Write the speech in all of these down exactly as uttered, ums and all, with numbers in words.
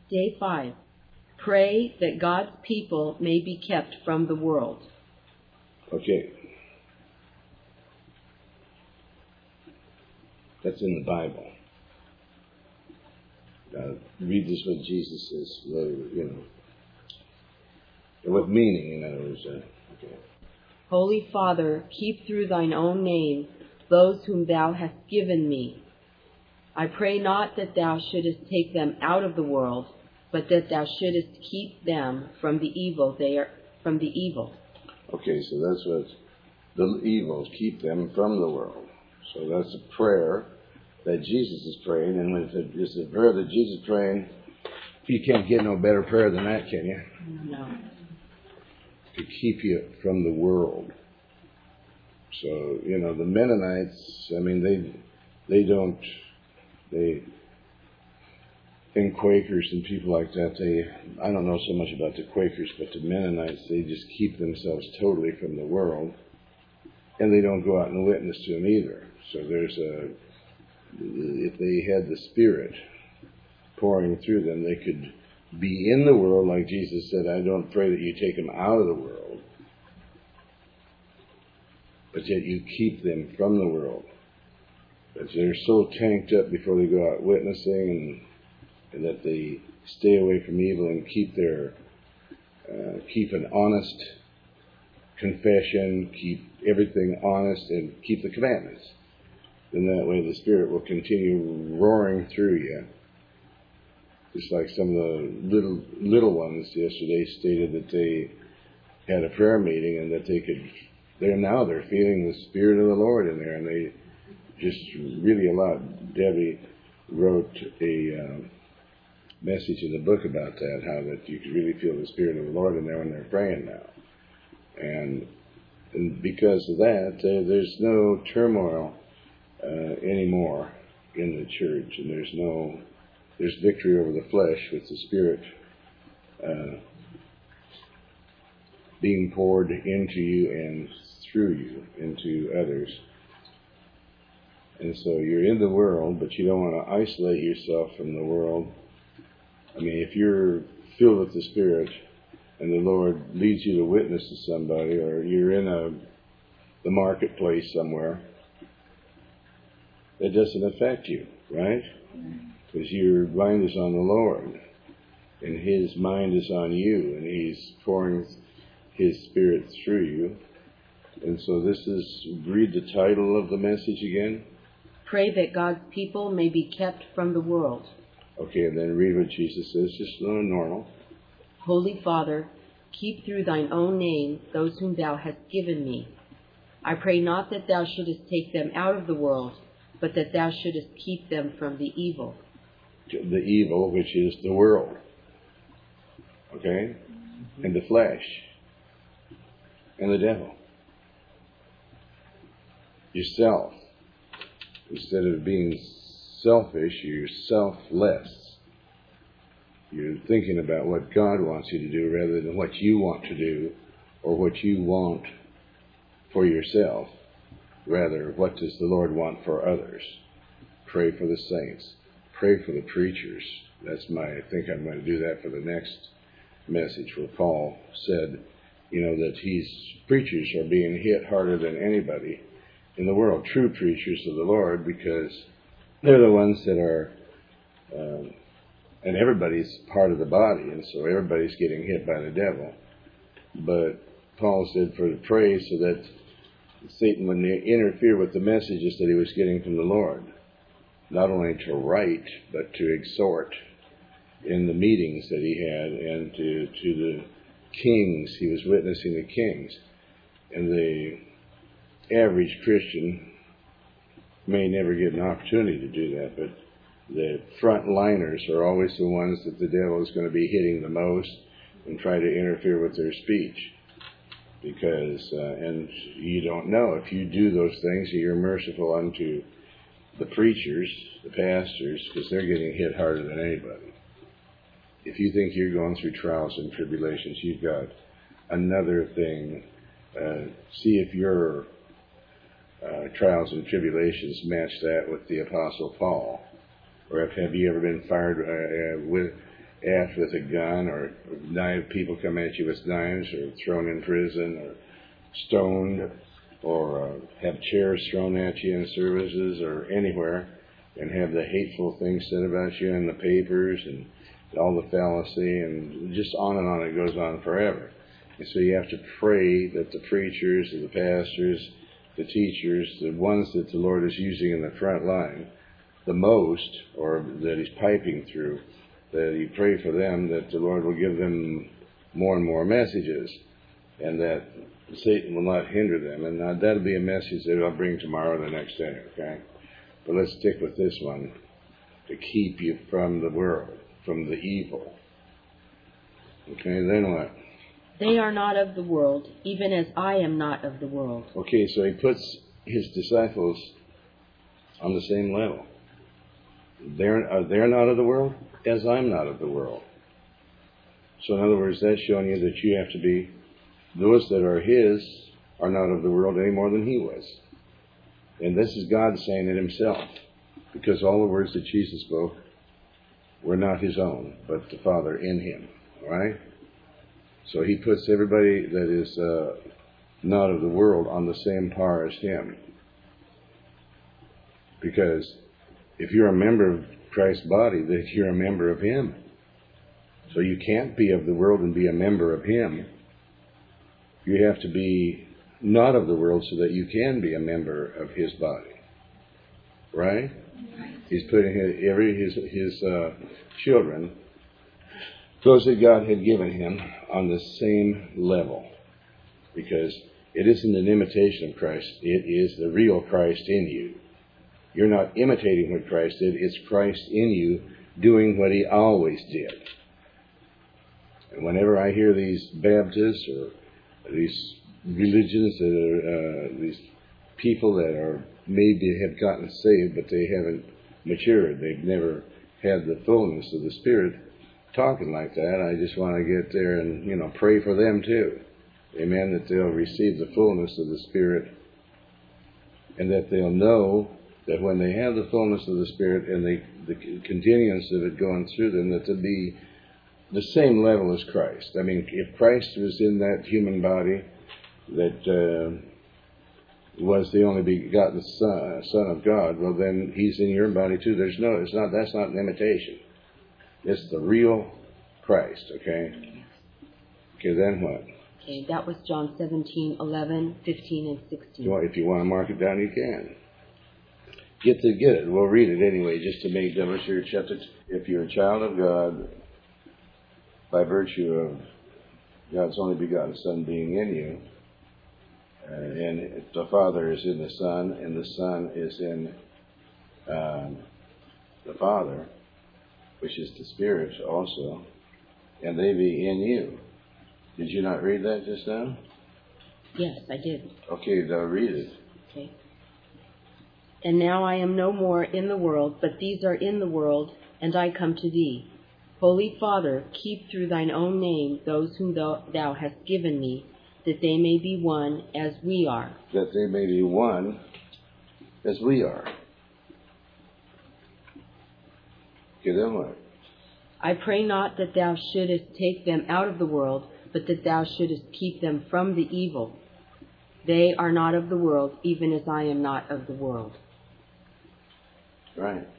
Day five. Pray that God's people may be kept from the world. Okay. That's in the Bible. Now, read this what Jesus says, you know, with meaning, in other words. Uh, okay. Holy Father, keep through thine own name those whom thou hast given me. I pray not that thou shouldest take them out of the world, but that thou shouldest keep them from the evil they are from the evil. Okay, so that's what the evils, keep them from the world. So that's a prayer that Jesus is praying, and when it's a prayer that Jesus is praying, you can't get no better prayer than that, can you? No. To keep you from the world. So, you know, the Mennonites, I mean, they they don't, they, and Quakers and people like that, they, I don't know so much about the Quakers, but the Mennonites, they just keep themselves totally from the world, and they don't go out and witness to them either. So there's a, if they had the Spirit pouring through them, they could be in the world, like Jesus said, I don't pray that you take them out of the world, but yet you keep them from the world. But they're so tanked up before they go out witnessing, and, and that they stay away from evil and keep their, uh, keep an honest confession, keep everything honest, and keep the commandments. Then that way the Spirit will continue roaring through you. Just like some of the little little ones yesterday stated that they had a prayer meeting and that they could, they're now they're feeling the Spirit of the Lord in there, and they just really allowed. Debbie wrote a uh, message in the book about that, how that you could really feel the Spirit of the Lord in there when they're praying now. And, and because of that, uh, there's no turmoil uh, anymore in the church, and there's no There's victory over the flesh with the Spirit uh, being poured into you and through you into others. And so you're in the world, but you don't want to isolate yourself from the world. I mean, if you're filled with the Spirit and the Lord leads you to witness to somebody, or you're in a the marketplace somewhere, that doesn't affect you, right? Because your mind is on the Lord, and His mind is on you, and He's pouring His Spirit through you. And so this is, read the title of the message again. Pray that God's people may be kept from the world. Okay, and then read what Jesus says, just normal. Holy Father, keep through thine own name those whom thou hast given me. I pray not that thou shouldest take them out of the world, but that thou shouldest keep them from the evil. The evil, which is the world, okay, and the flesh, and the devil. Yourself. Instead of being selfish, you're selfless. You're thinking about what God wants you to do rather than what you want to do or what you want for yourself. Rather, what does the Lord want for others? Pray for the saints. Pray for the preachers. That's my, I think I'm going to do that for the next message, where Paul said, you know, that he's, preachers are being hit harder than anybody in the world, true preachers of the Lord, because they're the ones that are, um, and everybody's part of the body, and so everybody's getting hit by the devil. But Paul said for to pray so that Satan wouldn't interfere with the messages that he was getting from the Lord. Not only to write, but to exhort in the meetings that he had, and to, to the kings. He was witnessing the kings. And the average Christian may never get an opportunity to do that, but the frontliners are always the ones that the devil is going to be hitting the most and try to interfere with their speech. Because, uh, and you don't know, if you do those things, you're merciful unto the preachers, the pastors, because they're getting hit harder than anybody. If you think you're going through trials and tribulations, you've got another thing. Uh, see if your uh, trials and tribulations match that with the Apostle Paul. Or if, have you ever been fired uh, uh, with aft with a gun, or knife, people come at you with knives, or thrown in prison, or stoned, or uh, have chairs thrown at you in services or anywhere, and have the hateful things said about you in the papers, and all the fallacy, and just on and on it goes on forever. And so you have to pray that the preachers, the pastors, the teachers, the ones that the Lord is using in the front line the most, or that He's piping through, that you pray for them, that the Lord will give them more and more messages, and that Satan will not hinder them. And uh, that'll be a message that I'll bring tomorrow or the next day, okay? But let's stick with this one, to keep you from the world, from the evil. Okay, then what? They are not of the world, even as I am not of the world. Okay, so He puts His disciples on the same level. They're, uh, they're not of the world, as I'm not of the world. So in other words, that's showing you that you have to be, those that are His are not of the world any more than He was. And this is God saying it Himself, because all the words that Jesus spoke were not His own, but the Father in Him. All right? So He puts everybody that is uh, not of the world on the same par as Him. Because if you're a member of Christ's body, then you're a member of Him. So you can't be of the world and be a member of Him. You have to be not of the world so that you can be a member of His body. Right? He's putting his, every his, his uh, children, those that God had given Him, on the same level. Because it isn't an imitation of Christ. It is the real Christ in you. You're not imitating what Christ did. It's Christ in you doing what He always did. And whenever I hear these Baptists or these religions that are, uh, these people that are maybe have gotten saved, but they haven't matured, they've never had the fullness of the Spirit, talking like that, I just want to get there and, you know, pray for them too. Amen, that they'll receive the fullness of the Spirit, and that they'll know that when they have the fullness of the Spirit and the, the continuance of it going through them, that they'll be the same level as Christ. I mean, if Christ was in that human body that uh, was the only begotten Son, Son of God, well then He's in your body too. There's no, it's not. That's not an imitation. It's the real Christ. Okay. Okay. Then what? Okay, that was John seventeen, eleven, fifteen, and sixteen. You want, if you want to mark it down, you can. Get to get it. We'll read it anyway, just to make double sure. Chapter. If you're a child of God, by virtue of God's only begotten Son being in you, uh, and the Father is in the Son, and the Son is in um, the Father, which is the Spirit also, and they be in you. Did you not read that just now? Yes, I did. Okay, now read it. Okay. And now I am no more in the world, but these are in the world, and I come to Thee. Holy Father, keep through Thine own name those whom Thou, thou hast given me, that they may be one as we are. That they may be one as we are. Okay, then what? I pray not that Thou shouldest take them out of the world, but that Thou shouldest keep them from the evil. They are not of the world, even as I am not of the world. Right.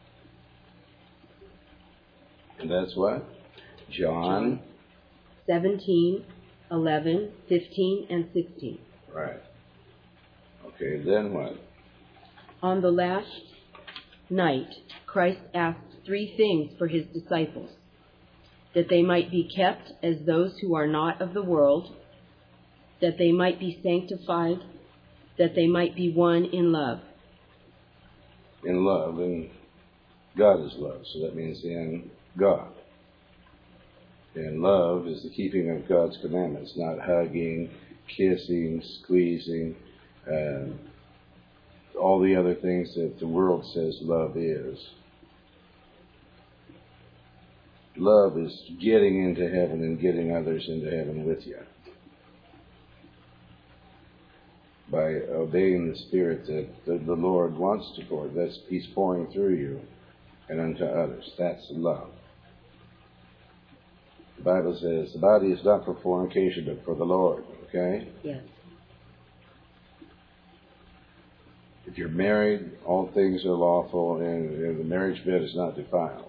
And that's what? John seventeen, eleven, fifteen, and sixteen. Right. Okay, then what? On the last night, Christ asked three things for His disciples: that they might be kept as those who are not of the world, that they might be sanctified, that they might be one in love. In love, and God is love, so that means in God. And love is the keeping of God's commandments, not hugging, kissing, squeezing, uh, all the other things that the world says love is. Love is getting into heaven and getting others into heaven with you. By obeying the Spirit that the, the Lord wants to pour. That's He's pouring through you and unto others. That's love. The Bible says the body is not for fornication, but for the Lord. Okay? Yes. If you're married, all things are lawful, and the marriage bed is not defiled.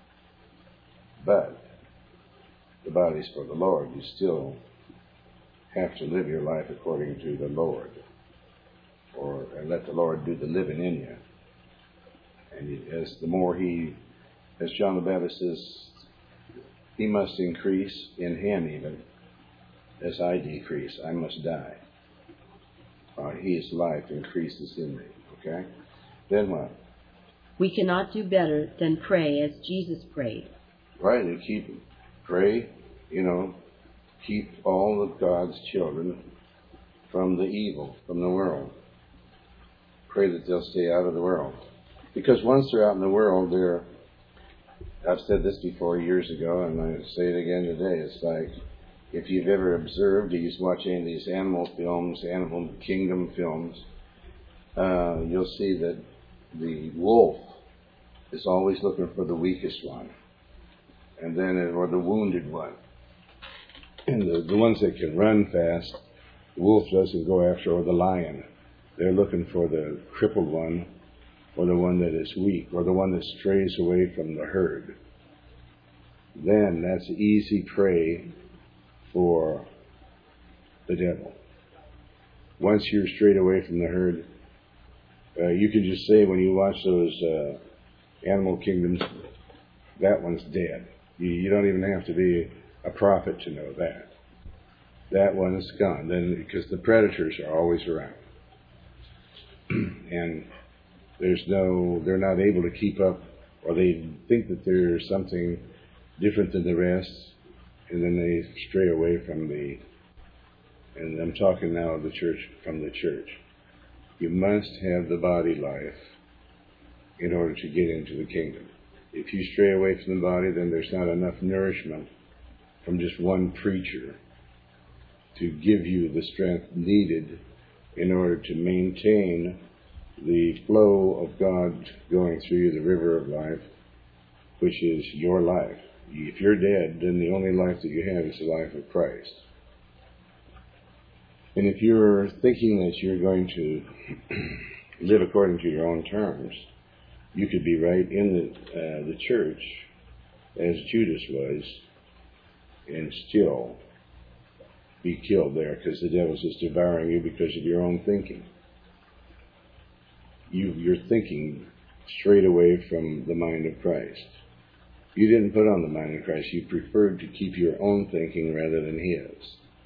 But the body's for the Lord. You still have to live your life according to the Lord, or and let the Lord do the living in you. And as the more He, as John the Baptist says, He must increase in Him even, as I decrease. I must die. Uh, His life increases in me. Okay? Then what? We cannot do better than pray as Jesus prayed. Right, and keep, pray, you know, keep all of God's children from the evil, from the world. Pray that they'll stay out of the world. Because once they're out in the world, they're, I've said this before years ago, and I say it again today, it's like, if you've ever observed, you watch any of these animal films, animal kingdom films, uh, you'll see that the wolf is always looking for the weakest one, and then, or the wounded one. And the, the ones that can run fast, the wolf doesn't go after, or the lion. They're looking for the crippled one, or the one that is weak, or the one that strays away from the herd. Then that's easy prey for the devil. Once you're strayed away from the herd, uh, you can just say when you watch those uh, animal kingdoms, that one's dead. You, you don't even have to be a prophet to know that. That one is gone. Then, because the predators are always around, and there's no, they're not able to keep up, or they think that there's something different than the rest, and then they stray away from the, and I'm talking now of the church, from the church. You must have the body life in order to get into the kingdom. If you stray away from the body, then there's not enough nourishment from just one preacher to give you the strength needed in order to maintain the flow of God going through you, the river of life, which is your life. If you're dead, then the only life that you have is the life of Christ. And if you're thinking that you're going to live according to your own terms, you could be right in the, uh, the church, as Judas was, and still be killed there, because the devil's just devouring you because of your own thinking. You, you're thinking straight away from the mind of Christ. You didn't put on the mind of Christ. You preferred to keep your own thinking rather than His.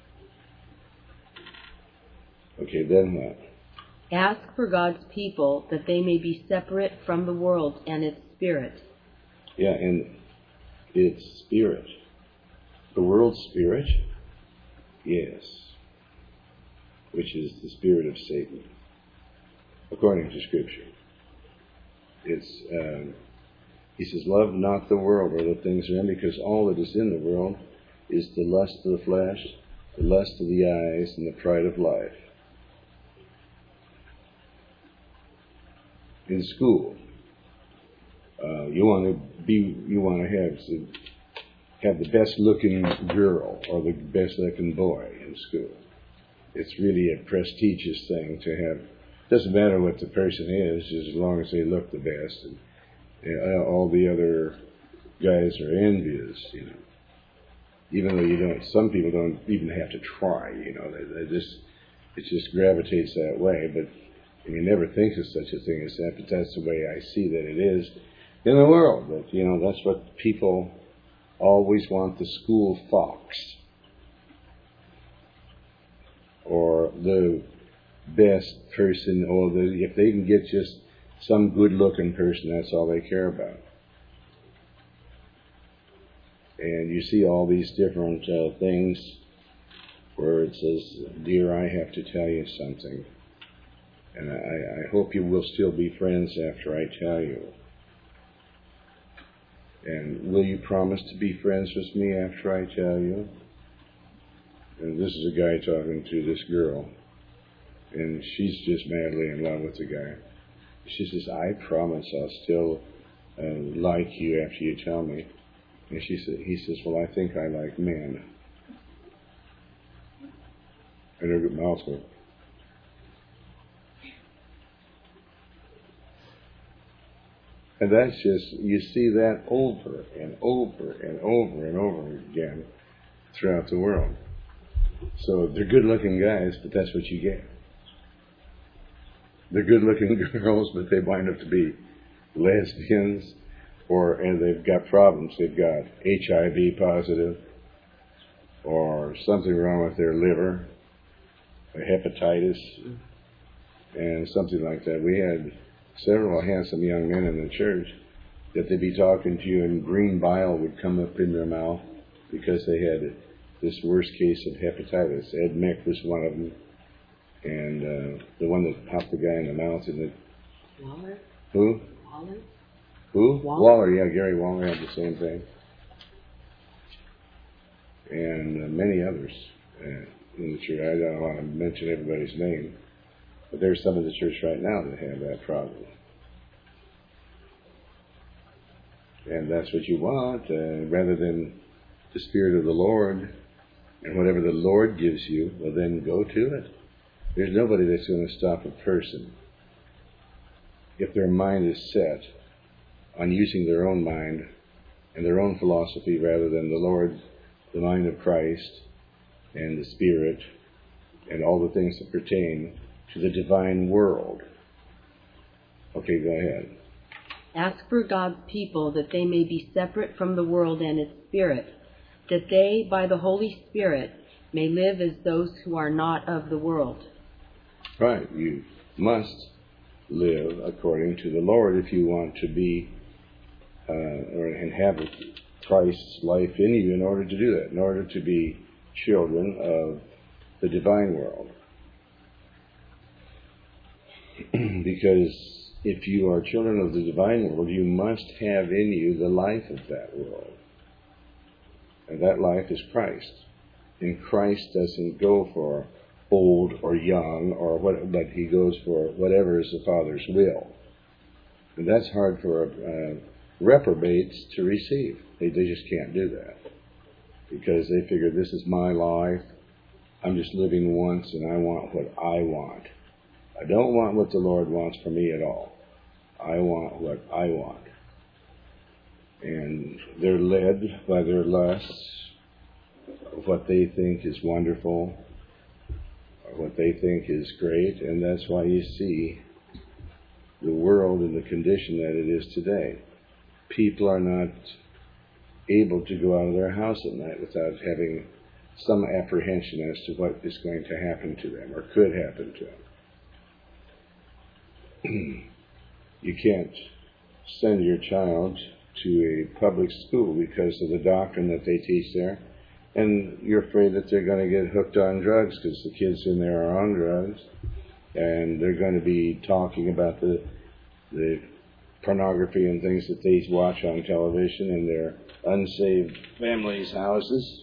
Okay, then what? Ask for God's people that they may be separate from the world and its spirit. Yeah, and its spirit. The world's spirit? Yes. Which is the spirit of Satan, according to Scripture. It's, um, he says, love not the world or the things therein, because all that is in the world is the lust of the flesh, the lust of the eyes, and the pride of life. In school, uh, you want to be, you want to have to have the best looking girl or the best looking boy in school. It's really a prestigious thing to have. Doesn't matter what the person is, just as long as they look the best, and you know, all the other guys are envious, you know. Even though you don't, some people don't even have to try, you know. They, they just, it just gravitates that way. But you never think of such a thing as that. But that's the way I see that it is in the world. That, you know, that's what people always want: the school fox, or the best person, or the, if they can get just some good-looking person, that's all they care about. And you see all these different uh, things where it says, "Dear, I have to tell you something, and I, I hope you will still be friends after I tell you. And will you promise to be friends with me after I tell you?" And this is a guy talking to this girl, and she's just madly in love with the guy. She says, "I promise I'll still uh, like you after you tell me." And she said, he says, well, I think I like men. And her mouth went. And that's just, you see that over and over and over and over again throughout the world. So they're good-looking guys, but that's what you get. They're good-looking girls, but they wind up to be lesbians, or and they've got problems. They've got H I V positive, or something wrong with their liver, a hepatitis, and something like that. We had several handsome young men in the church that they'd be talking to you, and green bile would come up in their mouth because they had this worst case of hepatitis. Ed Mick was one of them, and uh, the one that popped the guy in the mouth. And it, Waller? Who? Waller? Who? Waller? Waller, yeah, Gary Waller had the same thing. And uh, many others uh, in the church. I don't want to mention everybody's name, but there's some in the church right now that have that problem. And that's what you want, uh, rather than the Spirit of the Lord. And whatever the Lord gives you, well, then go to it. There's nobody that's going to stop a person if their mind is set on using their own mind and their own philosophy rather than the Lord, the mind of Christ, and the Spirit, and all the things that pertain to the divine world. Okay, go ahead. Ask for God's people that they may be separate from the world and its spirit, that they, by the Holy Spirit, may live as those who are not of the world. Right. You must live according to the Lord if you want to be uh, or inhabit Christ's life in you in order to do that, in order to be children of the divine world. Because if you are children of the divine world, you must have in you the life of that world. And that life is Christ. And Christ doesn't go for old or young, or what, but he goes for whatever is the Father's will. And that's hard for uh, reprobates to receive. They, they just can't do that. Because they figure, this is my life. I'm just living once, and I want what I want. I don't want what the Lord wants for me at all. I want what I want. And they're led by their lusts, what they think is wonderful, or what they think is great, and that's why you see the world in the condition that it is today. People are not able to go out of their house at night without having some apprehension as to what is going to happen to them, or could happen to them. You can't send your child to a public school because of the doctrine that they teach there, and you're afraid that they're going to get hooked on drugs because the kids in there are on drugs, and they're going to be talking about the the pornography and things that they watch on television in their unsaved families' houses.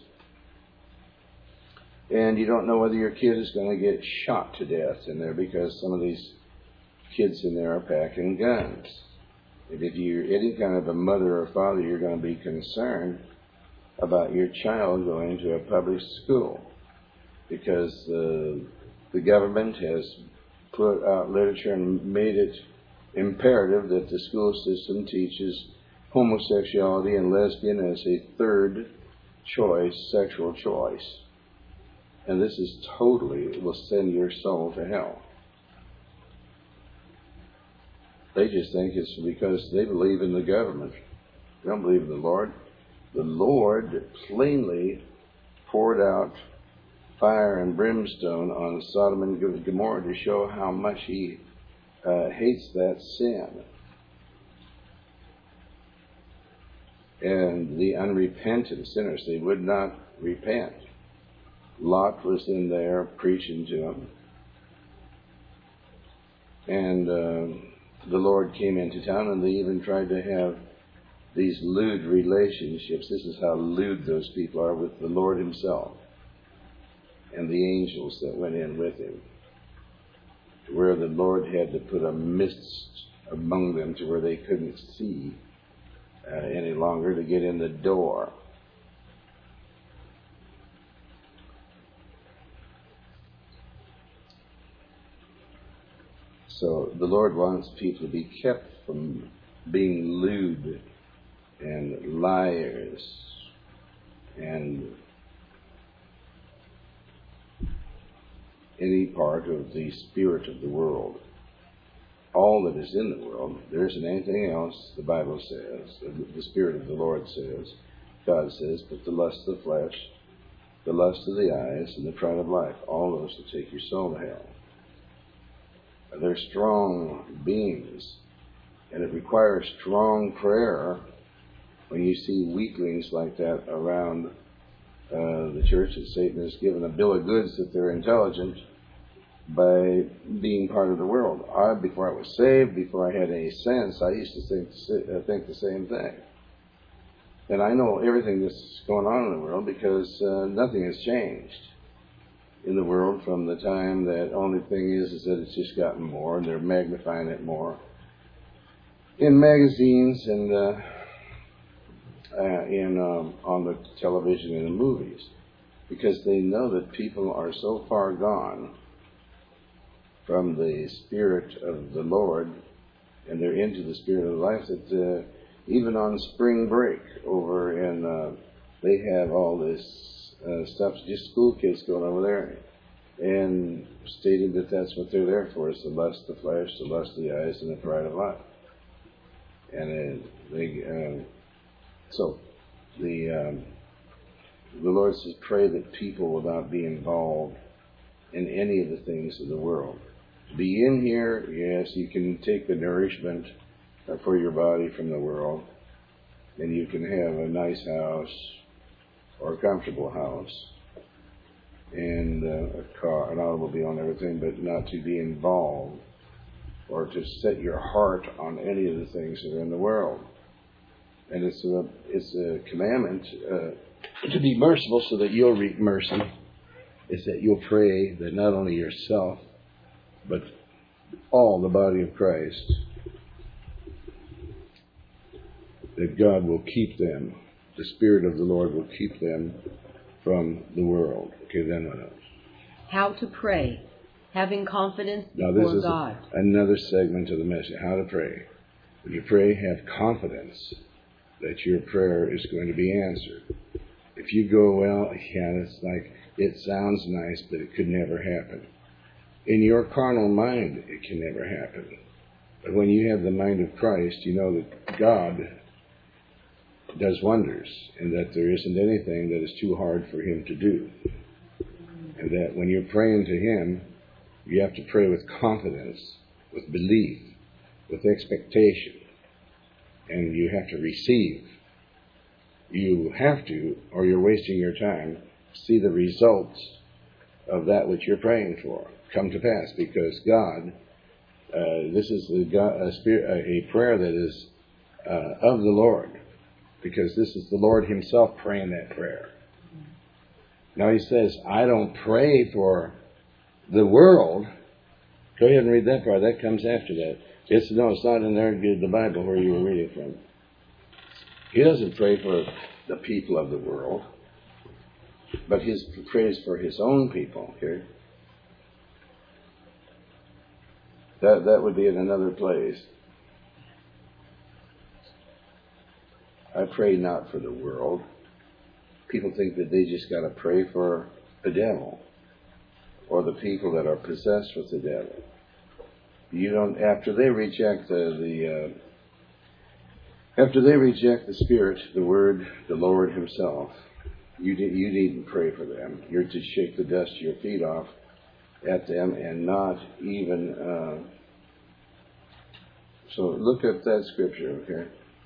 And you don't know whether your kid is going to get shot to death in there because some of these kids in there are packing guns. And if you're any kind of a mother or father, you're going to be concerned about your child going to a public school because uh, the government has put out literature and made it imperative that the school system teaches homosexuality and lesbian as a third choice, sexual choice. And this is totally, will send your soul to hell. They just think it's because they believe in the government. They don't believe in the Lord. The Lord plainly poured out fire and brimstone on Sodom and Gomorrah to show how much he uh, hates that sin. And the unrepentant sinners, they would not repent. Lot was in there preaching to them. And uh, the Lord came into town, and they even tried to have these lewd relationships. This is how lewd those people are with the Lord himself and the angels that went in with him, where the Lord had to put a mist among them to where they couldn't see uh, any longer to get in the door. So the Lord wants people to be kept from being lewd and liars and any part of the spirit of the world. All that is in the world, there isn't anything else, the Bible says, the Spirit of the Lord says, God says, but the lust of the flesh, the lust of the eyes, and the pride of life, all those that take your soul to hell. They're strong beings, and it requires strong prayer when you see weaklings like that around uh, the church that Satan has given a bill of goods that they're intelligent by being part of the world. I, before I was saved, before I had any sense, I used to think, uh, think the same thing. And I know everything that's going on in the world because uh, nothing has changed in the world from the time that only thing is is that it's just gotten more and they're magnifying it more in magazines and uh, uh, in um, on the television and the movies, because they know that people are so far gone from the Spirit of the Lord and they're into the Spirit of life that uh, even on spring break over in uh, they have all this Uh, stuff, just school kids going over there and stating that that's what they're there for, is the lust of the flesh, the lust of the eyes, and the pride of life. And uh, they, um, so the um, the Lord says, pray that people will not be involved in any of the things of the world. Be in here, yes, you can take the nourishment uh, for your body from the world, and you can have a nice house or a comfortable house, and uh, a car, an automobile and everything, but not to be involved or to set your heart on any of the things that are in the world. And it's a, it's a commandment uh, to be merciful so that you'll reap mercy. It's that you'll pray that not only yourself, but all the body of Christ, that God will keep them. The Spirit of the Lord will keep them from the world. Okay, then what else? How to pray, having confidence before now, this is God. A, another segment of the message, how to pray. When you pray, have confidence that your prayer is going to be answered. If you go, well, yeah, it's like, it sounds nice, but it could never happen. In your carnal mind, it can never happen. But when you have the mind of Christ, you know that God does wonders, and that there isn't anything that is too hard for him to do. And that when you're praying to him, you have to pray with confidence, with belief, with expectation, and you have to receive. You have to, or you're wasting your time, see the results of that which you're praying for come to pass, because God, uh, this is a, God, a, spirit, a prayer that is uh, of the Lord. Because this is the Lord himself praying that prayer. Now he says, I don't pray for the world. Go ahead and read that part. That comes after that. It's, no, it's not in there in the Bible where you were reading from. He doesn't pray for the people of the world, but he prays for his own people. Okay? That, that would be in another place. I pray not for the world. People think that they just got to pray for the devil or the people that are possessed with the devil. You don't. After they reject the, the uh, after they reject the Spirit, the Word, the Lord Himself, you you needn't pray for them. You're to shake the dust of your feet off at them and not even. Uh, so look at that scripture, okay?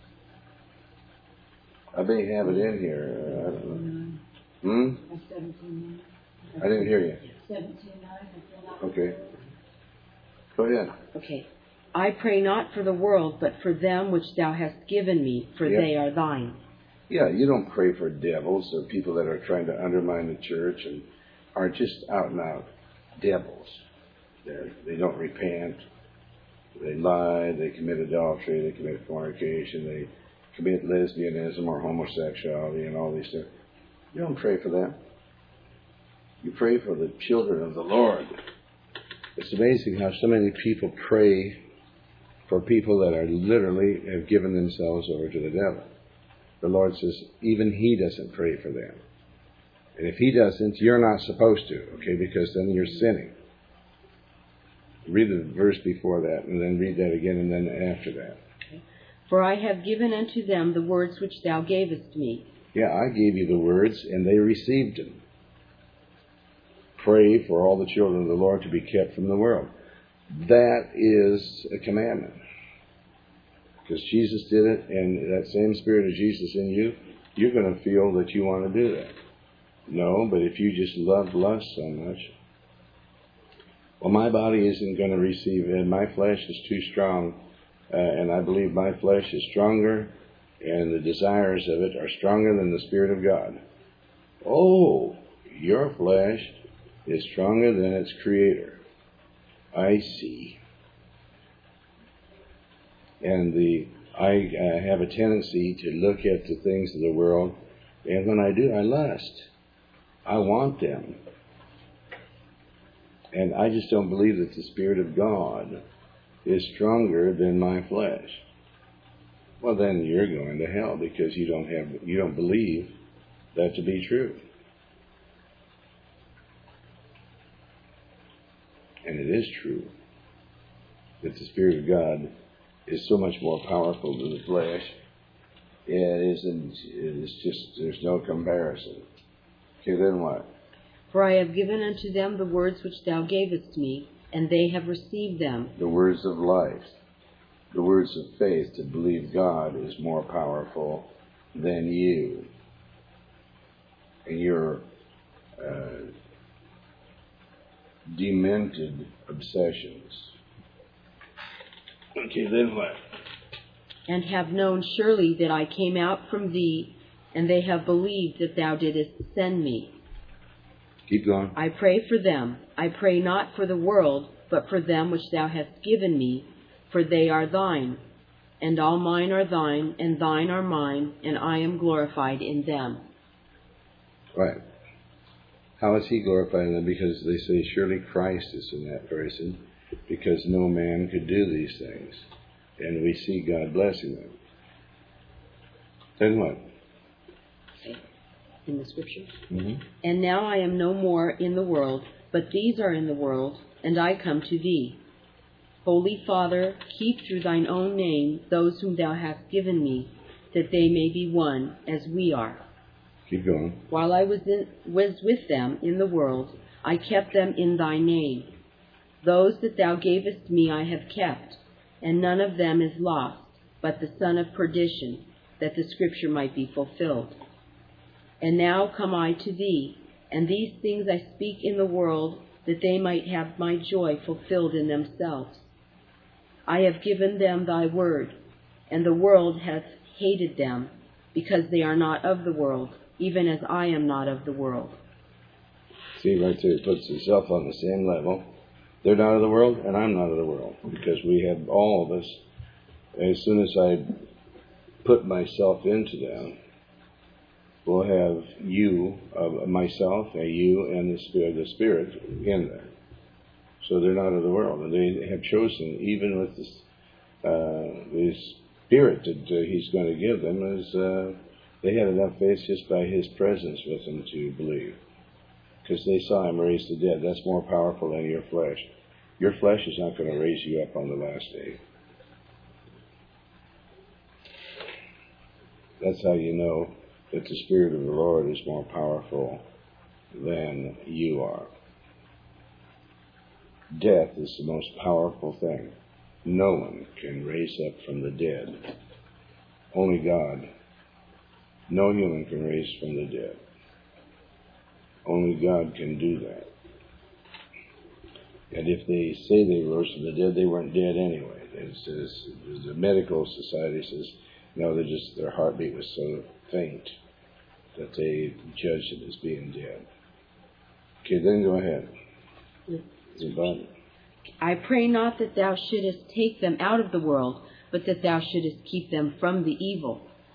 I may have it in here. Uh, I don't know. Hmm? I didn't hear you. Okay. Go ahead. Okay. I pray not for the world, but for them which thou hast given me, for yeah. they are thine. Yeah, you don't pray for devils or people that are trying to undermine the church and are just out and out devils. They're, they don't repent. They lie. They commit adultery. They commit fornication. They commit lesbianism or homosexuality and all these things. You don't pray for them. You pray for the children of the Lord. It's amazing how so many people pray for people that are literally have given themselves over to the devil. The Lord says even He doesn't pray for them. And if He doesn't, you're not supposed to, okay, because then you're sinning. Read the verse before that, and then read that again, and then after that. Okay. For I have given unto them the words which thou gavest me. Yeah, I gave you the words, and they received them. Pray for all the children of the Lord to be kept from the world. That is a commandment. Because Jesus did it, and that same Spirit of Jesus in you, you're going to feel that you want to do that. No, but if you just love lust so much, well, my body isn't going to receive it. My flesh is too strong, uh, and I believe my flesh is stronger, and the desires of it are stronger than the Spirit of God. Oh, your flesh is stronger than its Creator. I see. And the I uh, have a tendency to look at the things of the world, and when I do, I lust. I want them. And I just don't believe that the Spirit of God is stronger than my flesh. Well, then you're going to hell because you don't have you don't believe that to be true. And it is true that the Spirit of God is so much more powerful than the flesh. It isn't. It's just there's no comparison. Okay, then what? For I have given unto them the words which thou gavest me, and they have received them. The words of life, the words of faith to believe God is more powerful than you and your uh, demented obsessions. Okay, then what? And have known surely that I came out from thee, and they have believed that thou didst send me. Keep going. I pray for them. I pray not for the world, but for them which thou hast given me, for they are thine. And all mine are thine, and thine are mine, and I am glorified in them. Right. How is He glorified in them? Because they say, surely Christ is in that person, because no man could do these things. And we see God blessing them. Then what? In the Scripture. Mm-hmm. And now I am no more in the world, but these are in the world, and I come to thee. Holy Father, keep through thine own name those whom thou hast given me, that they may be one as we are. Keep going. While I was, in, was with them in the world, I kept them in thy name. Those that thou gavest me I have kept, and none of them is lost, but the son of perdition, that the Scripture might be fulfilled. And now come I to thee, and these things I speak in the world, that they might have my joy fulfilled in themselves. I have given them thy word, and the world hath hated them, because they are not of the world, even as I am not of the world. See, right there, it puts himself on the same level. They're not of the world, and I'm not of the world, because we have all of us. As soon as I put myself into them, we'll have you, uh, myself, and you, and the Spirit, the Spirit in there. So they're not of the world, and they have chosen, even with this, uh, the Spirit that uh, He's going to give them, is uh, they had enough faith just by His presence with them to believe, because they saw Him raise the dead. That's more powerful than your flesh. Your flesh is not going to raise you up on the last day. That's how you know that the Spirit of the Lord is more powerful than you are. Death is the most powerful thing. No one can raise up from the dead. Only God. No human can raise from the dead. Only God can do that. And if they say they rose from the dead, they weren't dead anyway. It says, the medical society says, no, they're just, their heartbeat was so faint that they judged it as being dead. Okay, then go ahead. I pray not that thou shouldest take them out of the world, but that thou shouldest keep them from the evil.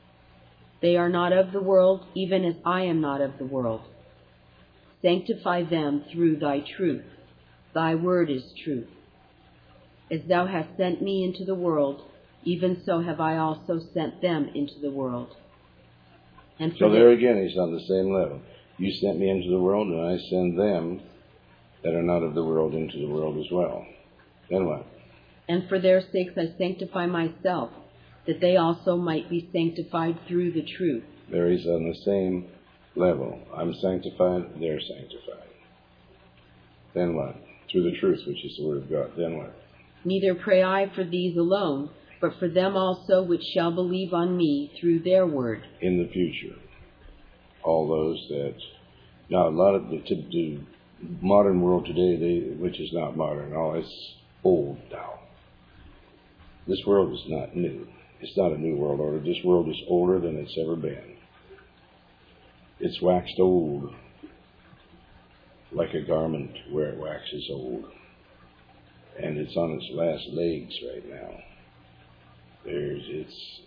They are not of the world, even as I am not of the world. Sanctify them through thy truth. Thy word is truth. As thou hast sent me into the world, even so have I also sent them into the world. And so there again, he's on the same level. You sent me into the world, and I send them that are not of the world into the world as well. Then what? And for their sakes I sanctify myself, that they also might be sanctified through the truth. There he's on the same level. I'm sanctified, they're sanctified. Then what? Through the truth, which is the word of God. Then what? Neither pray I for these alone, but for them also which shall believe on me through their word. In the future. All those that... Now, a lot of the, to, the modern world today, they, which is not modern, oh, it's old now. This world is not new. It's not a new world order. This world is older than it's ever been. It's waxed old, like a garment where it waxes old. And it's on its last legs right now. There's, it's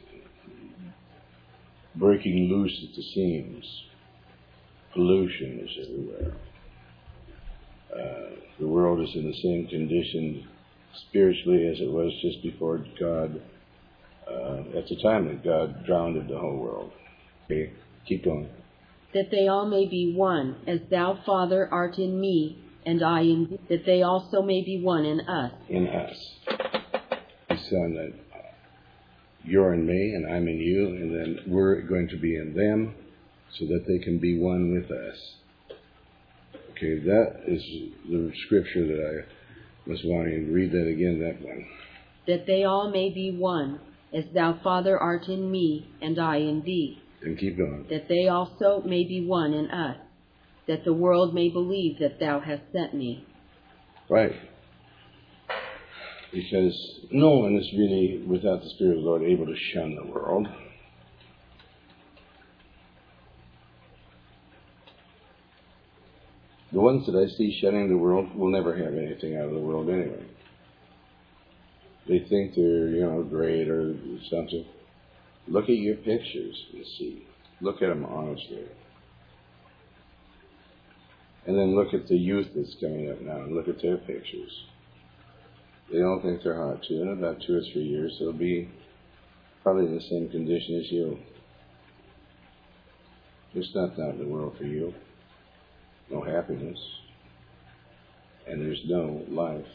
breaking loose at the seams. Pollution is everywhere. Uh, the world is in the same condition spiritually as it was just before God, uh, at the time that God drowned the whole world. Okay, keep going. That they all may be one, as thou, Father, art in me, and I in thee, that they also may be one in us. In us. He's saying that you're in me, and I'm in you, and then we're going to be in them, so that they can be one with us. Okay, that is the scripture that I was wanting to read that again, that one. That they all may be one, as thou, Father, art in me, and I in thee. And keep going. That they also may be one in us, that the world may believe that thou hast sent me. Right. Because no one is really, without the Spirit of the Lord, able to shun the world. The ones that I see shunning the world will never have anything out of the world anyway. They think they're, you know, great or something. Look at your pictures and see. Look at them honestly. And then look at the youth that's coming up now and look at their pictures. They don't think they're hot too. In about two or three years, they'll be probably in the same condition as you. There's nothing out in the world for you. No happiness. And there's no life.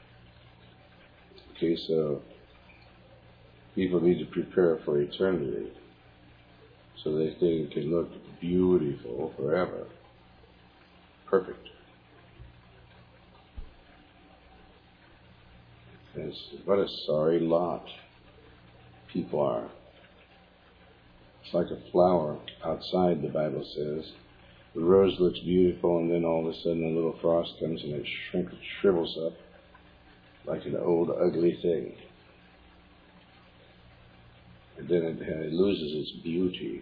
Okay, so people need to prepare for eternity so that they can look beautiful forever. Perfect. It's, what a sorry lot people are. It's like a flower outside, the Bible says. The rose looks beautiful, and then all of a sudden a little frost comes and it shrink, shrivels up like an old ugly thing. And then it, it loses its beauty.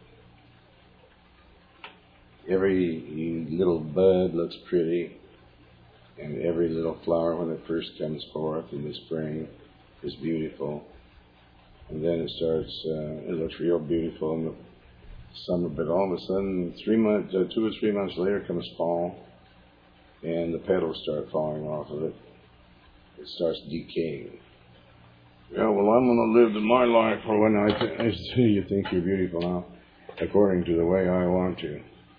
Every little bud looks pretty, and every little flower when it first comes forth in the spring is beautiful. And then it starts, uh, it looks real beautiful in the summer, but all of a sudden, three months, uh, two or three months later comes fall, and the petals start falling off of it. It starts decaying. Yeah, well, I'm going to live my life for when I, th- I see you think you're beautiful now, according to the way I want to.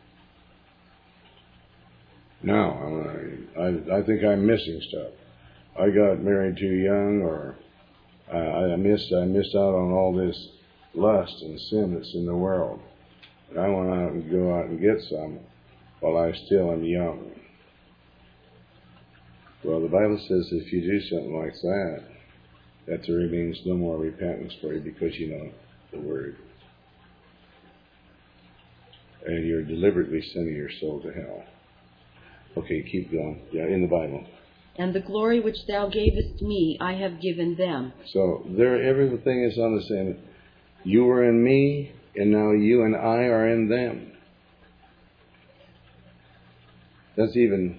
No, I, I think I'm missing stuff. I got married too young, or I, I missed I missed out on all this lust and sin that's in the world. And I went out and go out and get some while I still am young. Well, the Bible says if you do something like that, that there remains no more repentance for you because you know the Word. And you're deliberately sending your soul to hell. Okay, keep going. Yeah, in the Bible. And the glory which thou gavest me, I have given them. So there, everything is on the same. You were in me, and now you and I are in them. That's even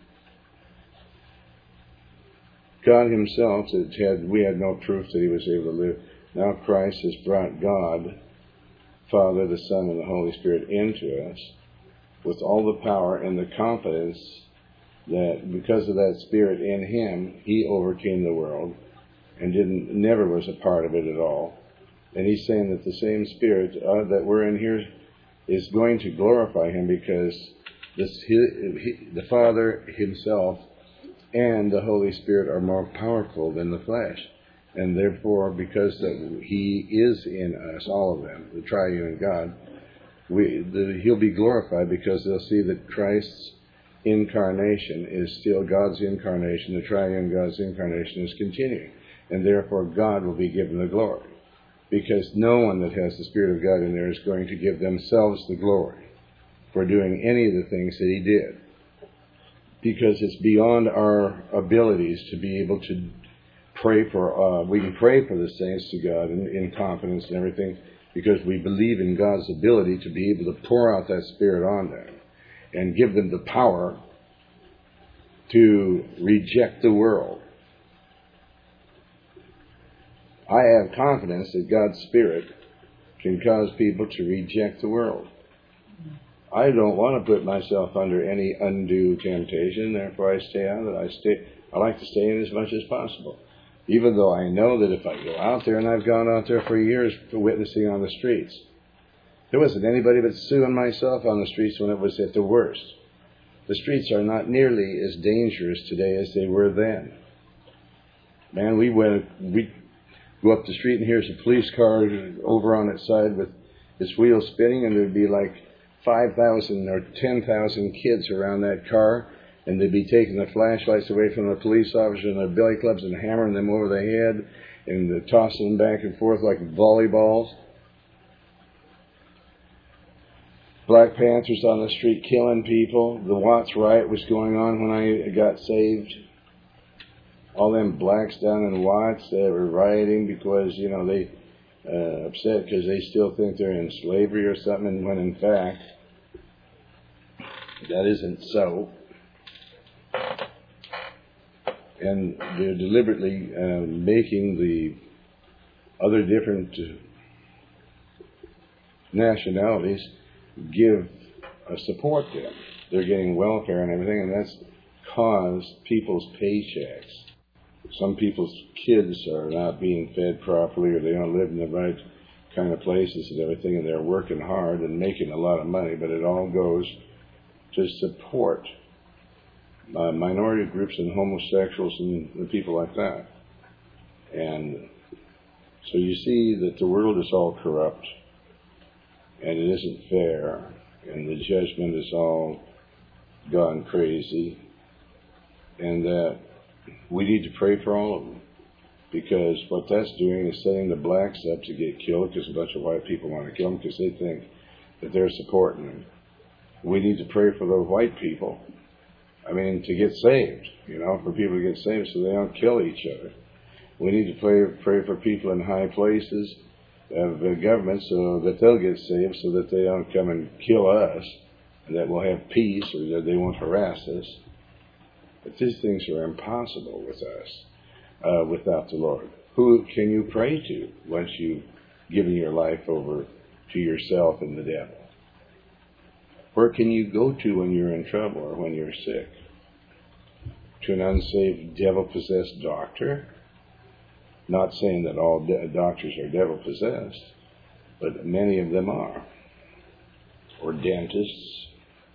God Himself. That had we had no proof that He was able to live. Now Christ has brought God Father, the Son, and the Holy Spirit into us with all the power and the confidence that because of that Spirit in Him, He overcame the world and didn't never was a part of it at all. And He's saying that the same Spirit uh, that we're in here is going to glorify Him because this, he, he, the Father Himself and the Holy Spirit are more powerful than the flesh. And therefore, because that He is in us, all of them, the triune God, we, the, He'll be glorified because they'll see that Christ's incarnation is still God's incarnation, the triune God's incarnation is continuing. And therefore, God will be given the glory. Because no one that has the Spirit of God in there is going to give themselves the glory for doing any of the things that He did. Because it's beyond our abilities to be able to pray for, uh, we can pray for the saints to God in, in confidence and everything, because we believe in God's ability to be able to pour out that Spirit on them and give them the power to reject the world. I have confidence that God's Spirit can cause people to reject the world. I don't want to put myself under any undue temptation, therefore I stay out of it. I stay. I like to stay in as much as possible. Even though I know that if I go out there, and I've gone out there for years for witnessing on the streets, there wasn't anybody but Sue and myself on the streets when it was at the worst. The streets are not nearly as dangerous today as they were then. Man, we went, we go up the street and here's a police car over on its side with its wheels spinning, and there'd be like five thousand or ten thousand kids around that car, and they'd be taking the flashlights away from the police officers and their billy clubs and hammering them over the head and tossing them back and forth like volleyballs. Black Panthers on the street killing people. The Watts riot was going on when I got saved. All them blacks down in Watts, they were rioting because, you know, they uh, upset because they still think they're in slavery or something, when in fact, that isn't so. And they're deliberately uh, making the other different nationalities give uh, support them. They're getting welfare and everything, and that's caused people's paychecks. Some people's kids are not being fed properly, or they don't live in the right kind of places and everything, and they're working hard and making a lot of money, but it all goes to support uh, minority groups and homosexuals and, and people like that. And so you see that the world is all corrupt, and it isn't fair, and the judgment is all gone crazy, and that we need to pray for all of them, because what that's doing is setting the blacks up to get killed because a bunch of white people want to kill them because they think that they're supporting them. We need to pray for those white people, I mean, to get saved, you know, for people to get saved so they don't kill each other. We need to pray, pray for people in high places of the government so that they'll get saved, so that they don't come and kill us, and that we'll have peace, or that they won't harass us. But these things are impossible with us, uh, without the Lord. Who can you pray to once you've given your life over to yourself and the devil? Where can you go to when you're in trouble or when you're sick? To an unsaved, devil-possessed doctor? Not saying that all de- doctors are devil-possessed, but many of them are. Or dentists,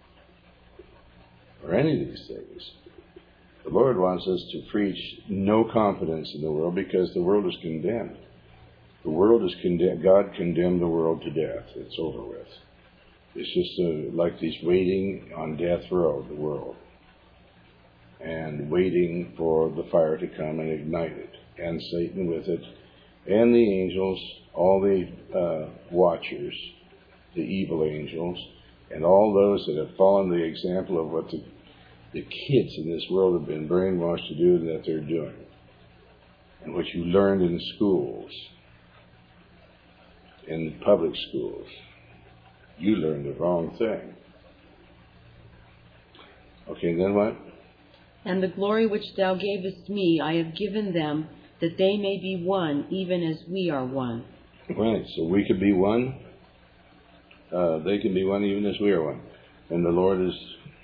or any of these things. The Lord wants us to preach no confidence in the world, because the world is condemned. The world is condemned. God condemned the world to death. It's over with. It's just uh, like these waiting on death row, the world, and waiting for the fire to come and ignite it, and Satan with it, and the angels, all the uh, watchers, the evil angels, and all those that have followed the example of what the The kids in this world have been brainwashed to do, and that they're doing. And what you learned in schools, in public schools, you learned the wrong thing. Okay, and then what? And the glory which thou gavest me I have given them, that they may be one, even as we are one. Right, so we could be one. Uh, they can be one even as we are one. And the Lord is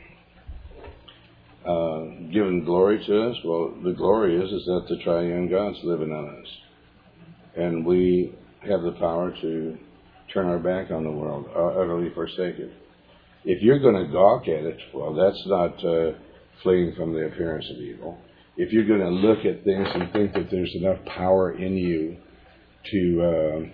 uh, given glory to us. Well, the glory is, is that the triune God's living on us. And we have the power to turn our back on the world, uh, utterly forsake it. If you're going to gawk at it, well, that's not uh, fleeing from the appearance of evil. If you're going to look at things and think that there's enough power in you to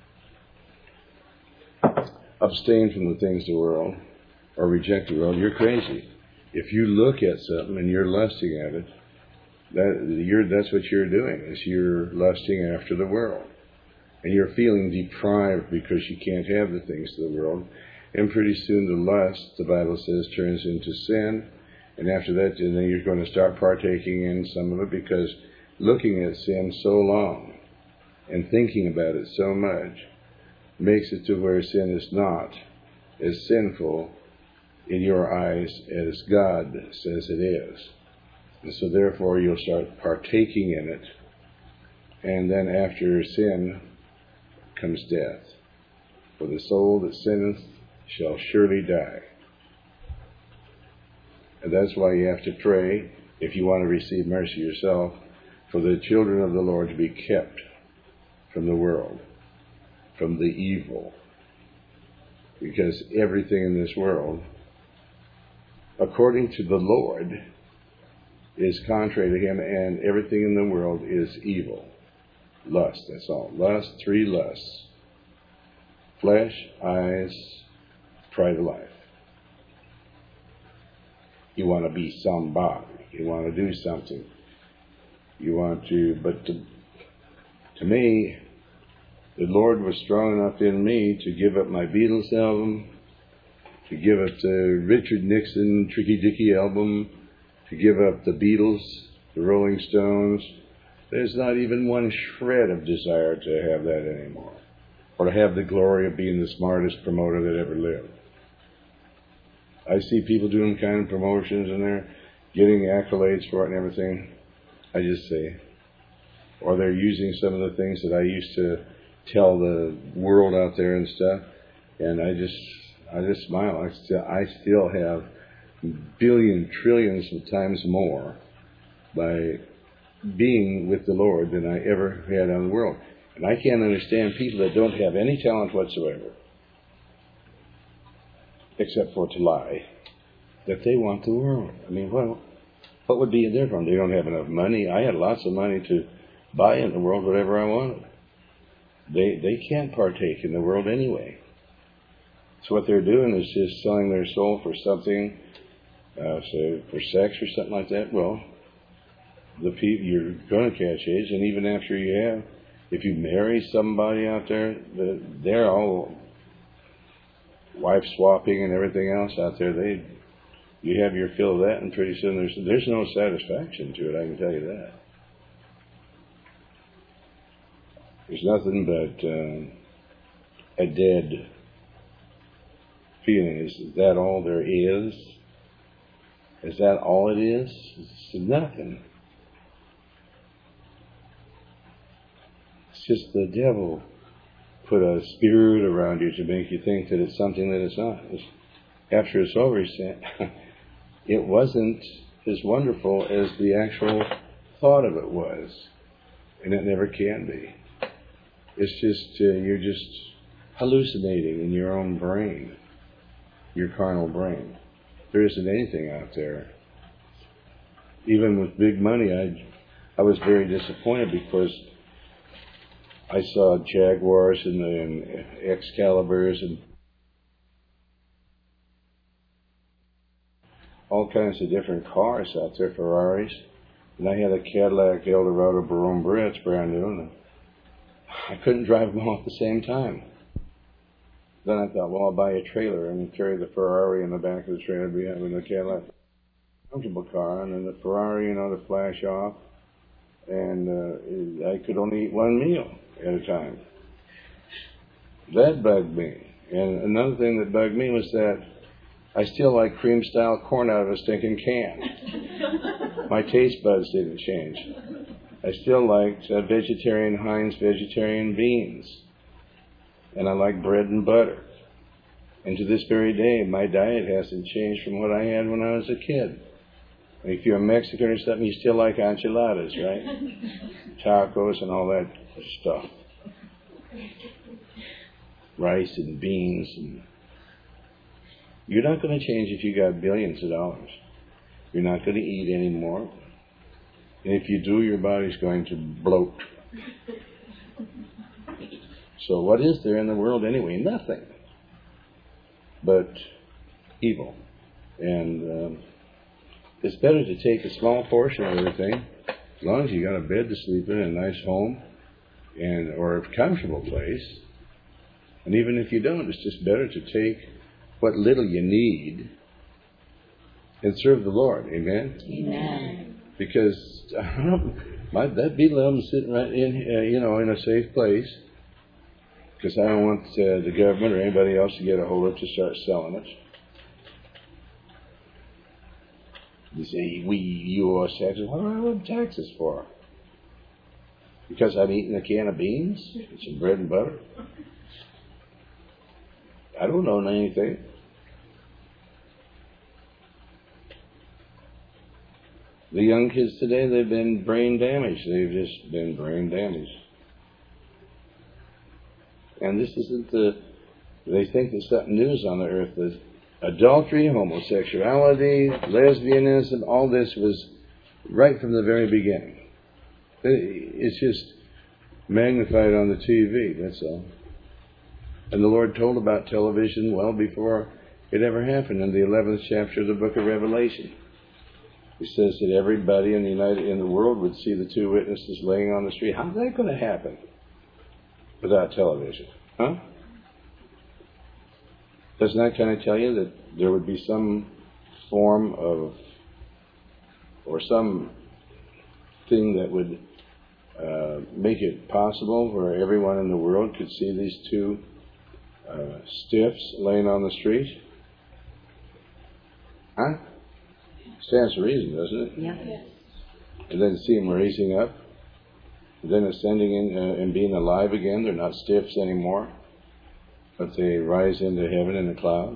uh, abstain from the things of the world or reject the world, you're crazy. If you look at something and you're lusting at it, that you're, that's what you're doing, is you're lusting after the world. And you're feeling deprived because you can't have the things of the world. And pretty soon the lust, the Bible says, turns into sin. And after that, and then you're going to start partaking in some of it, because looking at sin so long and thinking about it so much makes it to where sin is not as sinful in your eyes as God says it is. And so therefore you'll start partaking in it. And then after sin comes death. For the soul that sinneth shall surely die. And that's why you have to pray, if you want to receive mercy yourself, for the children of the Lord to be kept from the world, from the evil. Because everything in this world, according to the Lord, is contrary to Him, and everything in the world is evil. Lust, that's all. Lust, three lusts. Flesh, eyes, pride of life. You want to be somebody. You want to do something. You want to, but to, to me, the Lord was strong enough in me to give up my Beatles album, to give up the Richard Nixon Tricky Dicky album, to give up the Beatles, the Rolling Stones. There's not even one shred of desire to have that anymore, or to have the glory of being the smartest promoter that ever lived. I see people doing kind of promotions and they're getting accolades for it and everything. I just say, or they're using some of the things that I used to tell the world out there and stuff, and I just, I just smile. I still, I still have billion, trillions of times more by being with the Lord than I ever had on the world. And I can't understand people that don't have any talent whatsoever, except for to lie, that they want the world. I mean, well, what would be in their problem? They don't have enough money. I had lots of money to buy in the world whatever I wanted. They they can't partake in the world anyway. So what they're doing is just selling their soul for something, uh, say for sex or something like that. Well, the people, you're going to catch AIDS, and even after you have, if you marry somebody out there, they're all wife swapping and everything else out there. They, you have your fill of that, and pretty soon there's there's no satisfaction to it. I can tell you that. There's nothing but uh, a dead feeling. Is that all there is? Is that all it is? It's nothing. It's just the devil put a spirit around you to make you think that it's something that it's not. It's, after it's over, he said, it wasn't as wonderful as the actual thought of it was. And it never can be. It's just, uh, you're just hallucinating in your own brain, your carnal brain. There isn't anything out there. Even with big money, I, I was very disappointed because I saw Jaguars and, and Excaliburs and all kinds of different cars out there, Ferraris. And I had a Cadillac Eldorado Baron Brits, brand new, and I couldn't drive them all at the same time. Then I thought, well, I'll buy a trailer and carry the Ferrari in the back of the trailer behind the Cadillac. Comfortable car, and then the Ferrari, you know, to flash off. And uh, I could only eat one meal at a time. That bugged me. And another thing that bugged me was that I still like cream-style corn out of a stinking can. My taste buds didn't change. I still liked uh, vegetarian Heinz vegetarian beans. And I like bread and butter. And to this very day, my diet hasn't changed from what I had when I was a kid. If you're a Mexican or something, you still like enchiladas, right? Tacos and all that stuff. Rice and beans. And you're not going to change if you got billions of dollars. You're not going to eat anymore. And if you do, your body's going to bloat. So what is there in the world anyway? Nothing but evil. And um, it's better to take a small portion of everything, as long as you got a bed to sleep in, a nice home, and or a comfortable place. And even if you don't, it's just better to take what little you need and serve the Lord. Amen? Amen. Because my, that'd be them sitting right in, uh, you know, in a safe place. Because I don't want uh, the government or anybody else to get a hold of it to start selling it. You say, we, you owe us taxes. What do I owe taxes for? Because I'm eating a can of beans and some bread and butter? I don't own anything. The young kids today, they've been brain damaged. They've just been brain damaged. And this isn't the, they think there's something new on the earth. That adultery, homosexuality, lesbianism, all this was right from the very beginning. It's just magnified on the T V, that's all. And the Lord told about television well before it ever happened in the eleventh chapter of the book of Revelation. He says that everybody in the United in the world would see the two witnesses laying on the street. How's that going to happen without television? Huh? Doesn't that kind of tell you that there would be some form of, or some thing that would uh, make it possible where everyone in the world could see these two uh, stiffs laying on the street? Huh? Stands to reason, doesn't it? Yeah. And then see them raising up, and then ascending in uh, and being alive again. They're not stiffs anymore, but they rise into heaven in a cloud.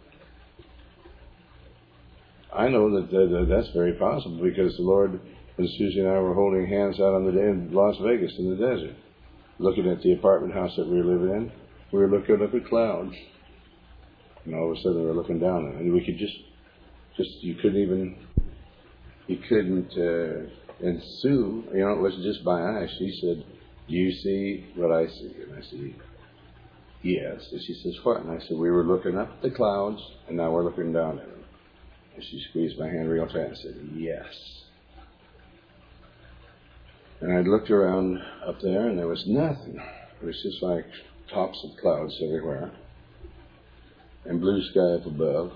I know that uh, that's very possible because the Lord and Susie and I were holding hands out on the day in Las Vegas in the desert, looking at the apartment house that we were living in. We were looking up at clouds, and all of a sudden we were looking down, and we could just, just you couldn't even, you couldn't. Uh, and Sue, you know, it wasn't just by eyes. She said, "Do you see what I see?" And I said, "Yes." And she says, "What?" And I said, "We were looking up at the clouds, and now we're looking down at them." And she squeezed my hand real tight and said, "Yes." And I looked around up there, and there was nothing. It was just like tops of clouds everywhere, and blue sky up above.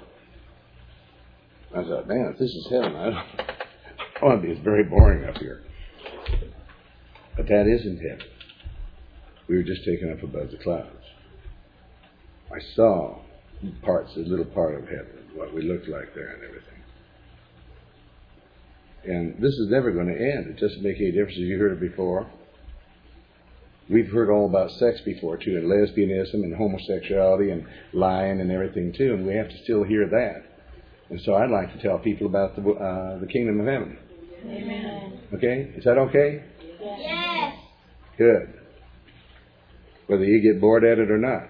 I thought, man, if this is heaven, I don't, I want to be. It's very boring up here. But that isn't heaven. We were just taken up above the clouds. I saw parts, a little part of heaven, what we looked like there and everything. And this is never going to end. It doesn't make any difference if you heard it before. We've heard all about sex before, too, and lesbianism and homosexuality and lying and everything, too, and we have to still hear that. And so I'd like to tell people about the uh, the kingdom of heaven. Amen. Okay? Is that okay? Yes. Good. Whether you get bored at it or not.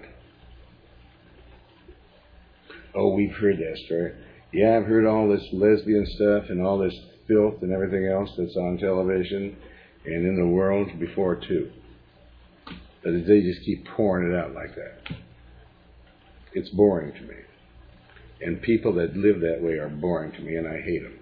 Oh, we've heard that story. Yeah, I've heard all this lesbian stuff and all this filth and everything else that's on television and in the world before, too. But they just keep pouring it out like that. It's boring to me. And people that live that way are boring to me, and I hate them.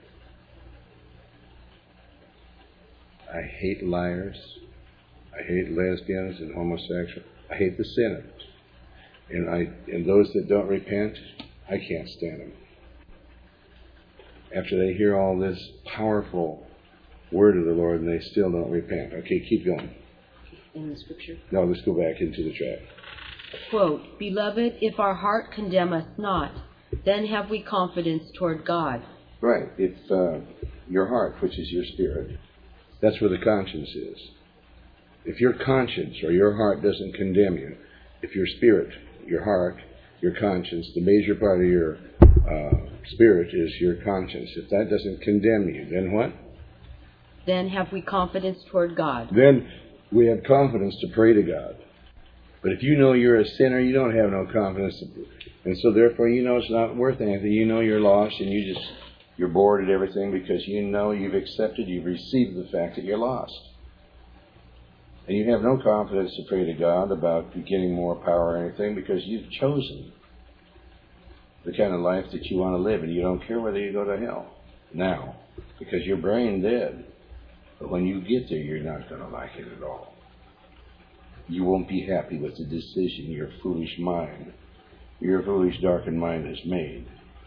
I hate liars. I hate lesbians and homosexuals. I hate the sinners. And I and those that don't repent, I can't stand them. After they hear all this powerful word of the Lord and they still don't repent. Okay, keep going. In the scripture. No, let's go back into the track. Quote, "Beloved, if our heart condemn us not, then have we confidence toward God." Right. If uh, your heart, which is your spirit, that's where the conscience is. If your conscience or your heart doesn't condemn you, if your spirit, your heart, your conscience. The major part of your uh, spirit is your conscience. If that doesn't condemn you, then what? Then have we confidence toward God. Then we have confidence to pray to God. But if you know you're a sinner, you don't have no confidence. And so therefore you know it's not worth anything. You know you're lost and you just, you're bored at everything because you know you've accepted, you've received the fact that you're lost. And you have no confidence to pray to God about getting more power or anything because you've chosen the kind of life that you want to live and you don't care whether you go to hell now because you're brain dead. But when you get there, you're not going to like it at all. You won't be happy with the decision your foolish mind, your foolish darkened mind has made.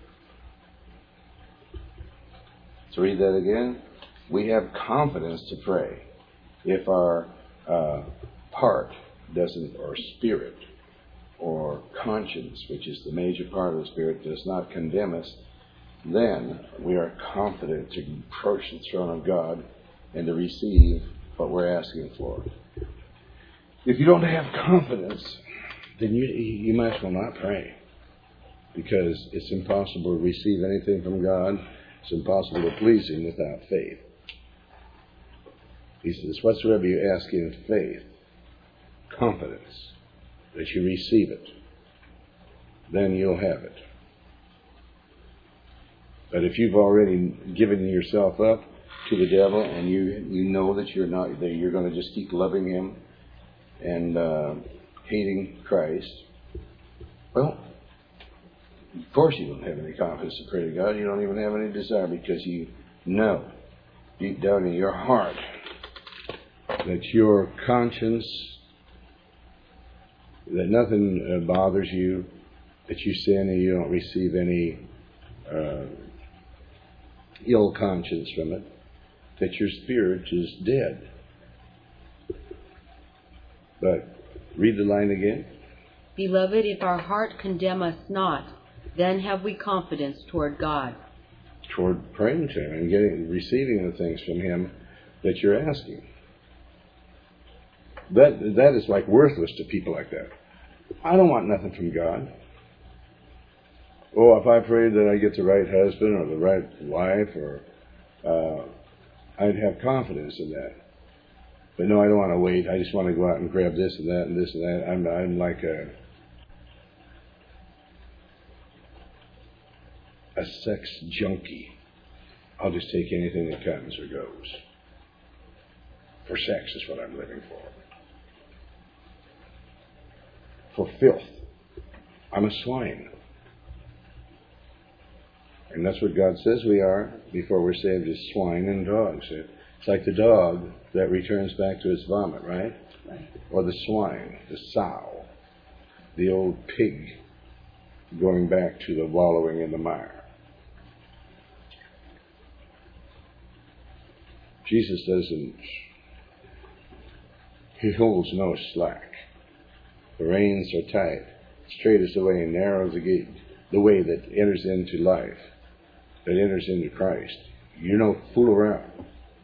So read that again. We have confidence to pray. If our uh, heart doesn't, or spirit, or conscience, which is the major part of the spirit, does not condemn us, then we are confident to approach the throne of God and to receive what we're asking for. If you don't have confidence, then you, you might as well not pray. Because it's impossible to receive anything from God. It's impossible to please Him without faith. He says, whatsoever you ask in faith, confidence that you receive it, then you'll have it. But if you've already given yourself up to the devil and you you know that you're not, that you're going to just keep loving him and uh, hating Christ, well, of course you don't have any confidence to pray to God. You don't even have any desire because you know deep down in your heart that your conscience, that nothing uh, bothers you, that you sin and you don't receive any uh, ill conscience from it, that your spirit is dead. But read the line again. Beloved, if our heart condemn us not, then have we confidence toward God. Toward praying to Him and getting, receiving the things from Him that you're asking. That that is like worthless to people like that. I don't want nothing from God. Oh, if I prayed that I get the right husband or the right wife, or uh, I'd have confidence in that. But no, I don't want to wait. I just want to go out and grab this and that and this and that. I'm I'm like a a sex junkie. I'll just take anything that comes or goes. For sex is what I'm living for. For filth. I'm a swine. And that's what God says we are before we're saved, as swine and dogs. It's like the dog that returns back to its vomit, right? Right. Or the swine, the sow, the old pig going back to the wallowing in the mire. Jesus doesn't, He holds no slack. The reins are tight. Straight is the way and narrow is the gate, the way that enters into life, that enters into Christ. You don't fool around.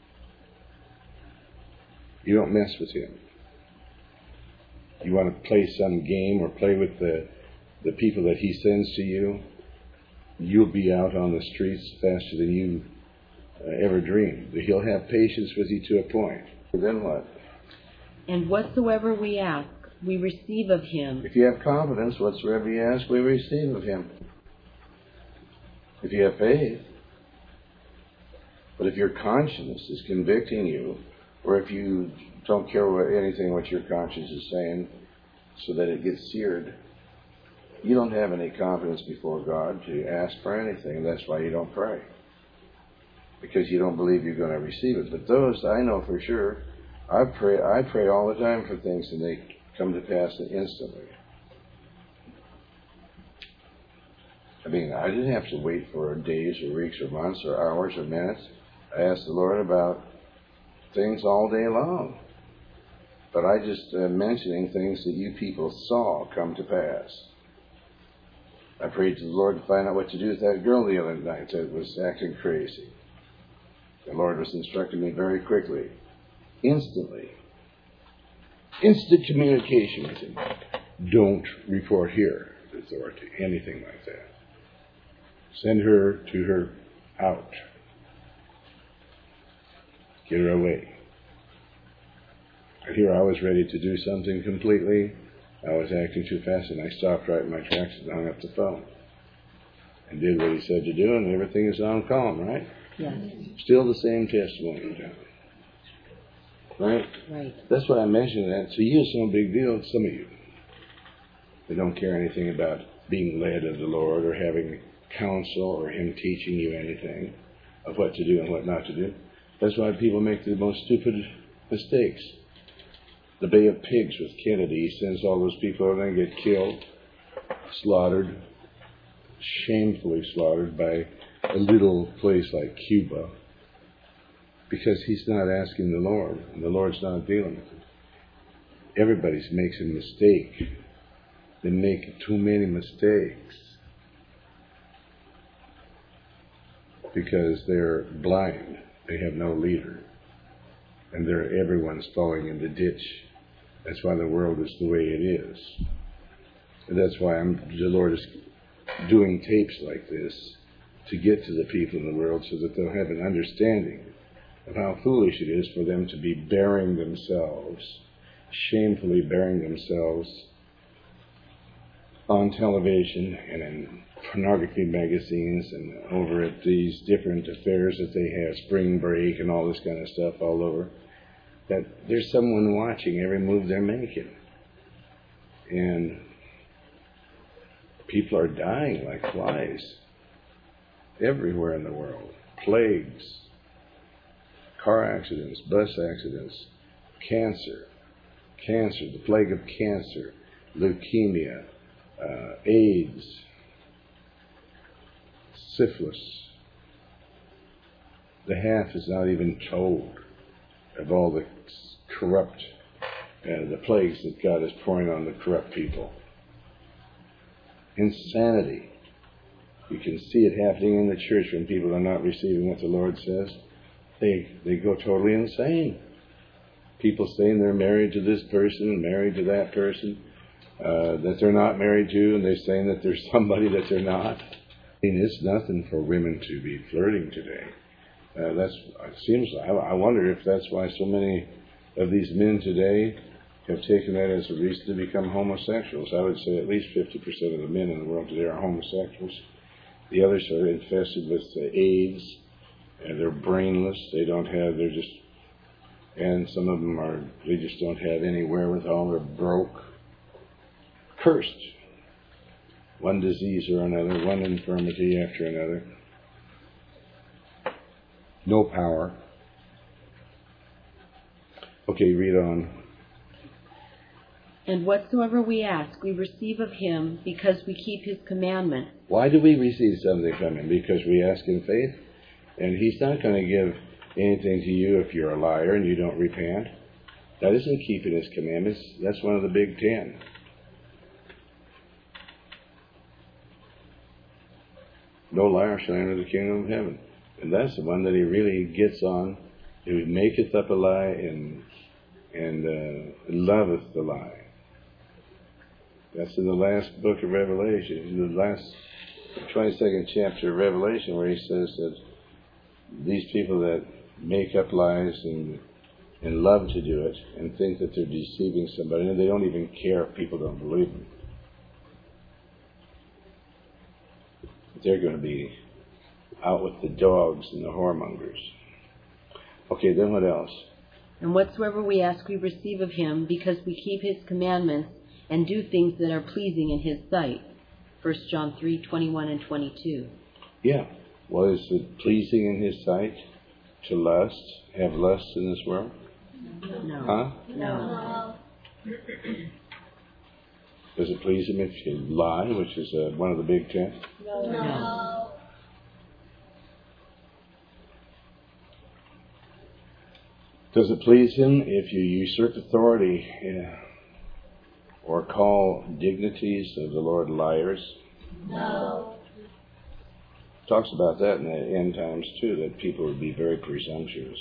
You don't mess with Him. You want to play some game or play with the, the people that He sends to you, you'll be out on the streets faster than you uh, ever dreamed. But He'll have patience with you to a point. Then what? And whatsoever we ask, we receive of Him. If you have confidence, whatsoever you ask, we receive of Him. If you have faith. But if your conscience is convicting you, or if you don't care what anything what your conscience is saying, so that it gets seared, you don't have any confidence before God to ask for anything. That's why you don't pray. Because you don't believe you're going to receive it. But those, I know for sure, I pray, I pray all the time for things and they come to pass instantly. I mean, I didn't have to wait for days or weeks or months or hours or minutes. I asked the Lord about things all day long. But I just uh, mentioning things that you people saw come to pass. I prayed to the Lord to find out what to do with that girl the other night that was acting crazy. The Lord was instructing me very quickly, instantly. Instant communication with Him. Don't report here. authority, anything like that. Send her to her out. Get her away. Here I was ready to do something completely. I was acting too fast, and I stopped right in my tracks and hung up the phone. And did what he said to do, and everything is on calm, right? Yes. Still the same testimony, John. Right? Right. That's why I mentioned that. To you, it's no big deal. Some of you, they don't care anything about being led of the Lord or having counsel or Him teaching you anything of what to do and what not to do. That's why people make the most stupid mistakes. The Bay of Pigs with Kennedy, he sends all those people and they get killed, slaughtered, shamefully slaughtered by a little place like Cuba, because he's not asking the Lord, and the Lord's not dealing with it. Everybody makes a mistake. They make too many mistakes because they're blind. They have no leader. And they're, everyone's falling in the ditch. That's why the world is the way it is. And that's why I'm, the Lord is doing tapes like this to get to the people in the world so that they'll have an understanding of how foolish it is for them to be burying themselves, shamefully burying themselves on television and in pornography magazines and over at these different affairs that they have, spring break and all this kind of stuff all over, that there's someone watching every move they're making. And people are dying like flies everywhere in the world. Plagues, car accidents, bus accidents, cancer, cancer, the plague of cancer, leukemia, uh, AIDS, syphilis. The half is not even told of all the corrupt, uh, the plagues that God is pouring on the corrupt people. Insanity. You can see it happening in the church when people are not receiving what the Lord says. They they go totally insane. People saying they're married to this person and married to that person uh, that they're not married to, and they're saying that there's somebody that they're not. I mean, it's nothing for women to be flirting today. Uh, that's it seems. I, I wonder if that's why so many of these men today have taken that as a reason to become homosexuals. I would say at least fifty percent of the men in the world today are homosexuals. The others are infested with uh, AIDS, and they're brainless. They don't have. They're just, and some of them are. They just don't have any wherewithal. They're broke, cursed. One disease or another, one infirmity after another. No power. Okay, read on. And whatsoever we ask, we receive of Him, because we keep His commandments. Why do we receive something from Him? Because we ask in faith? And He's not going to give anything to you if you're a liar and you don't repent. That isn't keeping His commandments. That's one of the big ten. No liar shall enter the kingdom of heaven. And that's the one that He really gets on, who maketh up a lie and and uh, loveth the lie. That's in the last book of Revelation, the last twenty-second chapter of Revelation, where he says that these people that make up lies and and love to do it and think that they're deceiving somebody, and they don't even care if people don't believe them. They're going to be out with the dogs and the whoremongers. Okay, then what else? And whatsoever we ask, we receive of Him, because we keep His commandments and do things that are pleasing in His sight. First John three, twenty-one and twenty-two. Yeah. Well, is it pleasing in His sight to lust, have lust in this world? No. Huh? No. Does it please Him if you lie, which is uh, one of the big ten? No. No. Does it please Him if you usurp authority yeah, or call dignities of the Lord liars? No. Talks about that in the end times too, that people would be very presumptuous.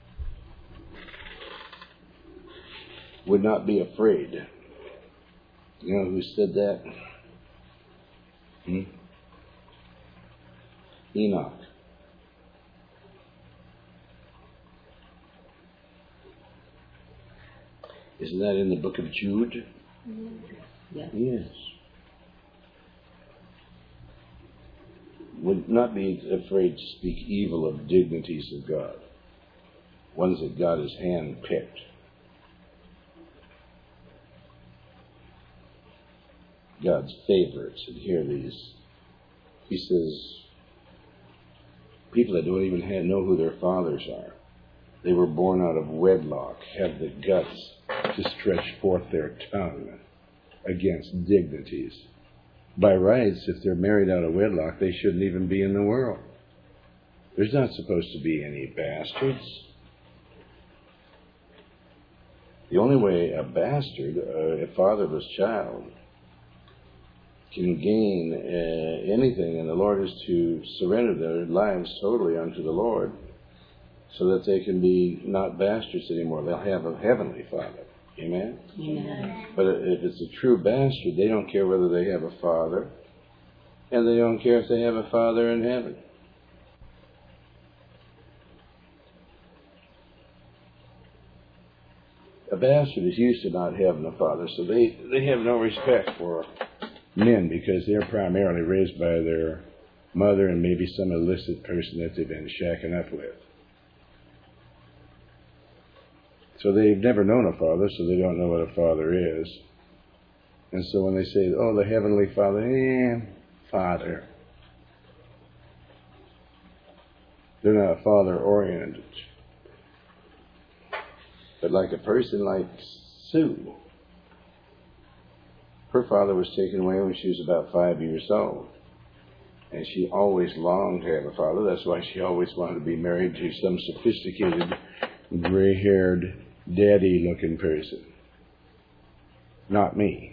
Would not be afraid You know who said that? Hmm? Enoch. Isn't that in the book of Jude? Yes. Yes. Would not be afraid to speak evil of dignities of God, ones that God has handpicked. God's favorites. And here these, he says, people that don't even have, know who their fathers are. They were born out of wedlock, have the guts to stretch forth their tongue against dignities. By rights, if they're married out of wedlock, they shouldn't even be in the world. There's not supposed to be any bastards. The only way a bastard, uh, a fatherless child, can gain uh, anything in the Lord is to surrender their lives totally unto the Lord, so that they can be not bastards anymore. They'll have a heavenly Father. Amen? Amen. But if it's a true bastard, they don't care whether they have a father, and they don't care if they have a father in heaven. A bastard is used to not having a father, so they, they have no respect for men because they're primarily raised by their mother and maybe some illicit person that they've been shacking up with. So they've never known a father, so they don't know what a father is. And so when they say, oh, the Heavenly Father, eh, Father. They're not father-oriented. But like a person like Sue, her father was taken away when she was about five years old. And she always longed to have a father. That's why she always wanted to be married to some sophisticated, gray-haired, daddy-looking person. Not me.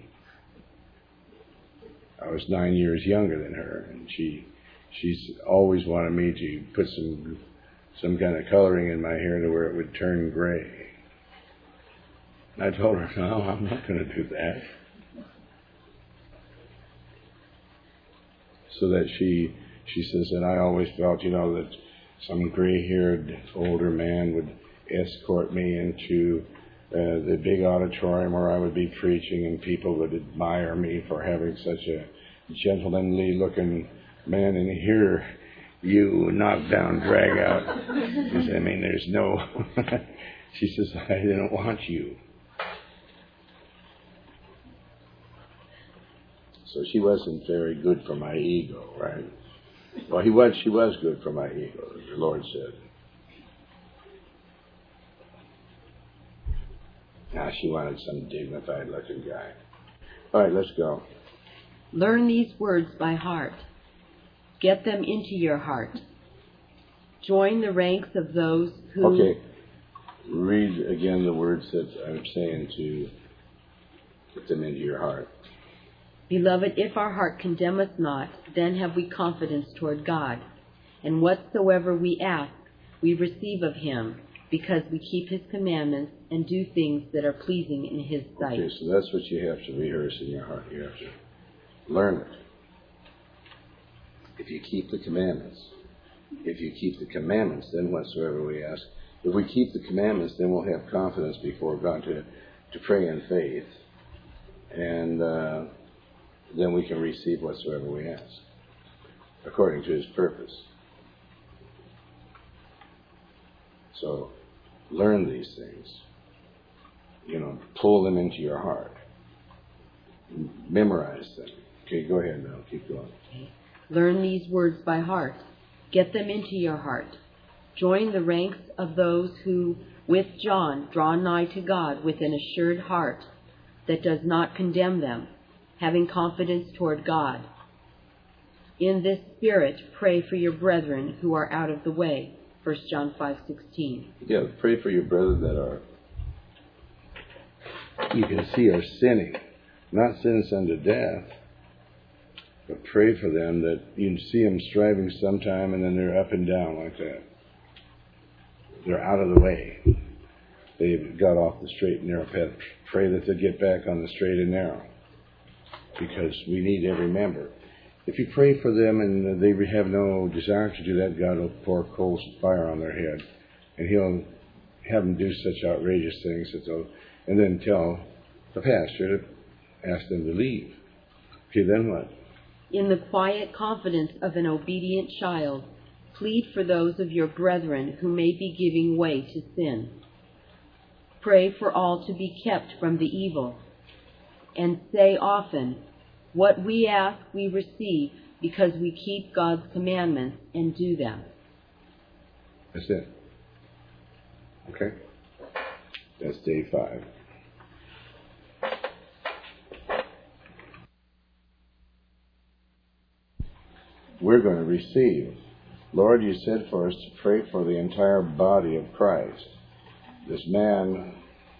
I was nine years younger than her, and she she's always wanted me to put some some kind of coloring in my hair to where it would turn gray. I told her, no, I'm not going to do that. So that she she says that I always felt, you know, that some gray-haired older man would escort me into uh, the big auditorium where I would be preaching, and people would admire me for having such a gentlemanly-looking man, and here you knock-down, drag-out. She says, I mean, there's no... She says, I didn't want you. So she wasn't very good for my ego, right? Well, he was. She was good for my ego, as the Lord said. Now she wanted some dignified-looking guy. All right, let's go. Learn these words by heart. Get them into your heart. Join the ranks of those who... Okay. Read again the words that I'm saying to get them into your heart. Beloved, if our heart condemn us not, then have we confidence toward God. And whatsoever we ask, we receive of him, because we keep his commandments and do things that are pleasing in his sight. Okay, so that's what you have to rehearse in your heart. You have to learn it. If you keep the commandments. If you keep the commandments, then whatsoever we ask. If we keep the commandments, then we'll have confidence before God to, to pray in faith. And... Uh, then we can receive whatsoever we ask, according to his purpose. So, learn these things. You know, pull them into your heart. Memorize them. Okay, go ahead now. Keep going. Okay. Learn these words by heart. Get them into your heart. Join the ranks of those who, with John, draw nigh to God with an assured heart that does not condemn them, having confidence toward God. In this spirit, pray for your brethren who are out of the way. First John five sixteen. Yeah, pray for your brethren that are, you can see, are sinning. Not sins unto death, but pray for them that you can see them striving sometime and then they're up and down like that. They're out of the way. They've got off the straight and narrow path. Pray that they get back on the straight and narrow. because we need every member. If you pray for them and they have no desire to do that, God will pour coals of fire on their head, and He'll have them do such outrageous things that they'll, and then tell the pastor to ask them to leave. Okay, then what? In the quiet confidence of an obedient child, plead for those of your brethren who may be giving way to sin. Pray for all to be kept from the evil, and say often, what we ask we receive because we keep God's commandments and do them. That's it. Okay? That's day five. We're going to receive. Lord, you said for us to pray for the entire body of Christ. This man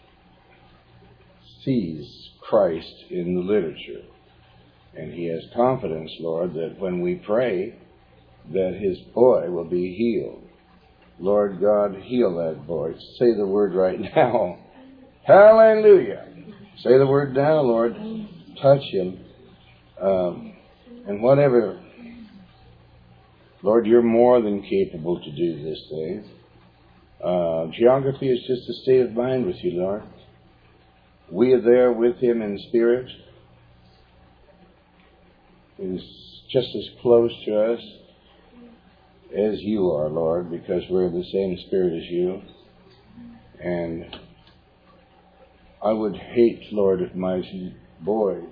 sees Christ in the literature. And he has confidence, Lord, that when we pray, that his boy will be healed. Lord God, heal that boy. Say the word right now. Hallelujah. Say the word now, Lord. Touch him. Um, and whatever. Lord, you're more than capable to do this thing. Uh, geography is just a state of mind with you, Lord. We are there with him in spirit. He's just as close to us as you are, Lord, because we're the same spirit as you. And I would hate, Lord, if my boys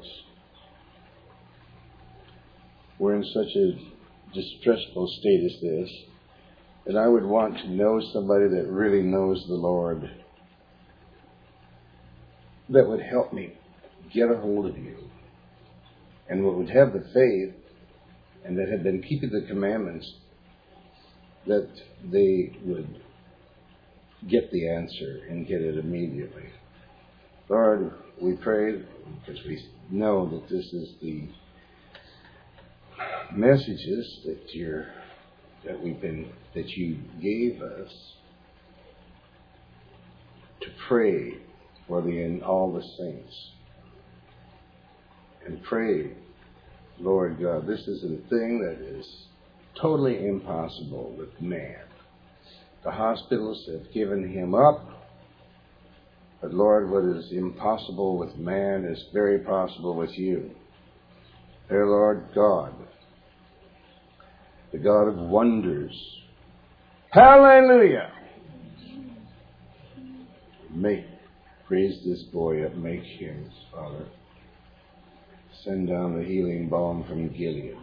were in such a distressful state as this, and I would want to know somebody that really knows the Lord, that would help me get a hold of you, and would have the faith, and that had been keeping the commandments, that they would get the answer and get it immediately. Lord, we pray because we know that this is the messages that you're that we've been that you gave us to pray for the in all the saints. And pray, Lord God, this is a thing that is totally impossible with man. The hospitals have given him up, but Lord, what is impossible with man is very possible with you. Dear Lord God, the God of wonders. Hallelujah! Make, raise this boy up, make him, Father. Send down the healing balm from Gilead.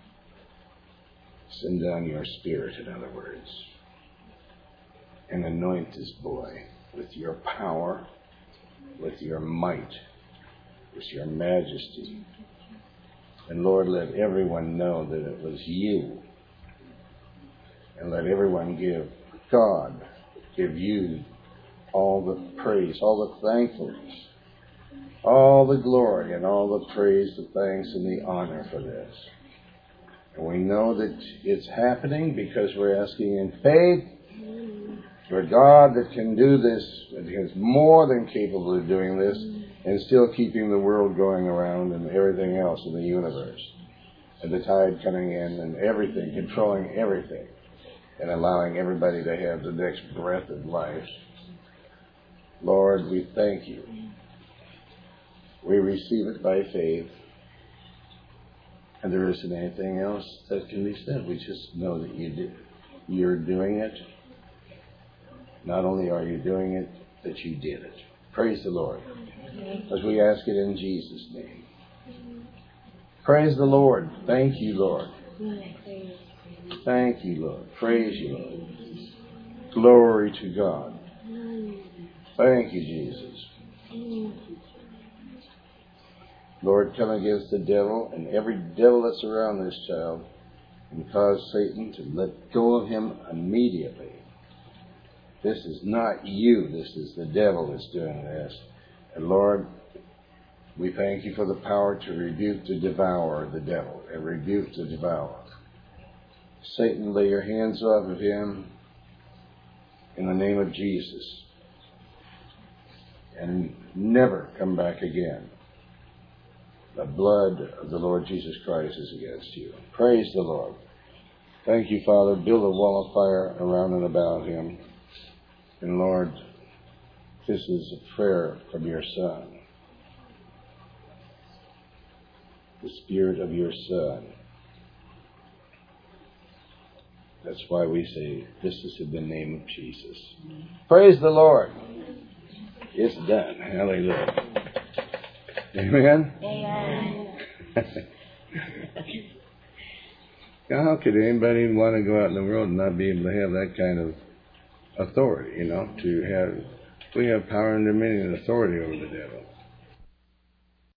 Send down your spirit, in other words, and anoint this boy with your power, with your might, with your majesty. And Lord, let everyone know that it was you. And let everyone give God, give you all the praise, all the thankfulness, all the glory, and all the praise, the thanks, and the honor for this. And we know that it's happening because we're asking in faith for God that can do this, that is more than capable of doing this, and still keeping the world going around and everything else in the universe. And the tide coming in and everything, controlling everything, and allowing everybody to have the next breath of life. Lord, we thank you. We receive it by faith. And there isn't anything else that can be said. We just know that you did. You're doing it. Not only are you doing it, that you did it. Praise the Lord. As we ask it in Jesus' name. Praise the Lord. Thank you, Lord. Thank you, Lord. Praise you, Lord. Glory to God. Thank you, Jesus. Lord, come against the devil and every devil that's around this child and cause Satan to let go of him immediately. This is not you. This is the devil that's doing this. And Lord, we thank you for the power to rebuke, to devour the devil, and rebuke to devour. Satan, lay your hands off of him in the name of Jesus. And never come back again. the blood of the Lord Jesus Christ is against you. Praise the Lord. Thank you, Father. Build a wall of fire around and about him. And Lord, this is a prayer from your Son. The Spirit of your Son. That's why we say, this is in the name of Jesus. Praise the Lord. It's done. Hallelujah. Amen? Amen. How could anybody want to go out in the world and not be able to have that kind of authority, you know, to have, we have power and dominion and authority over the devil.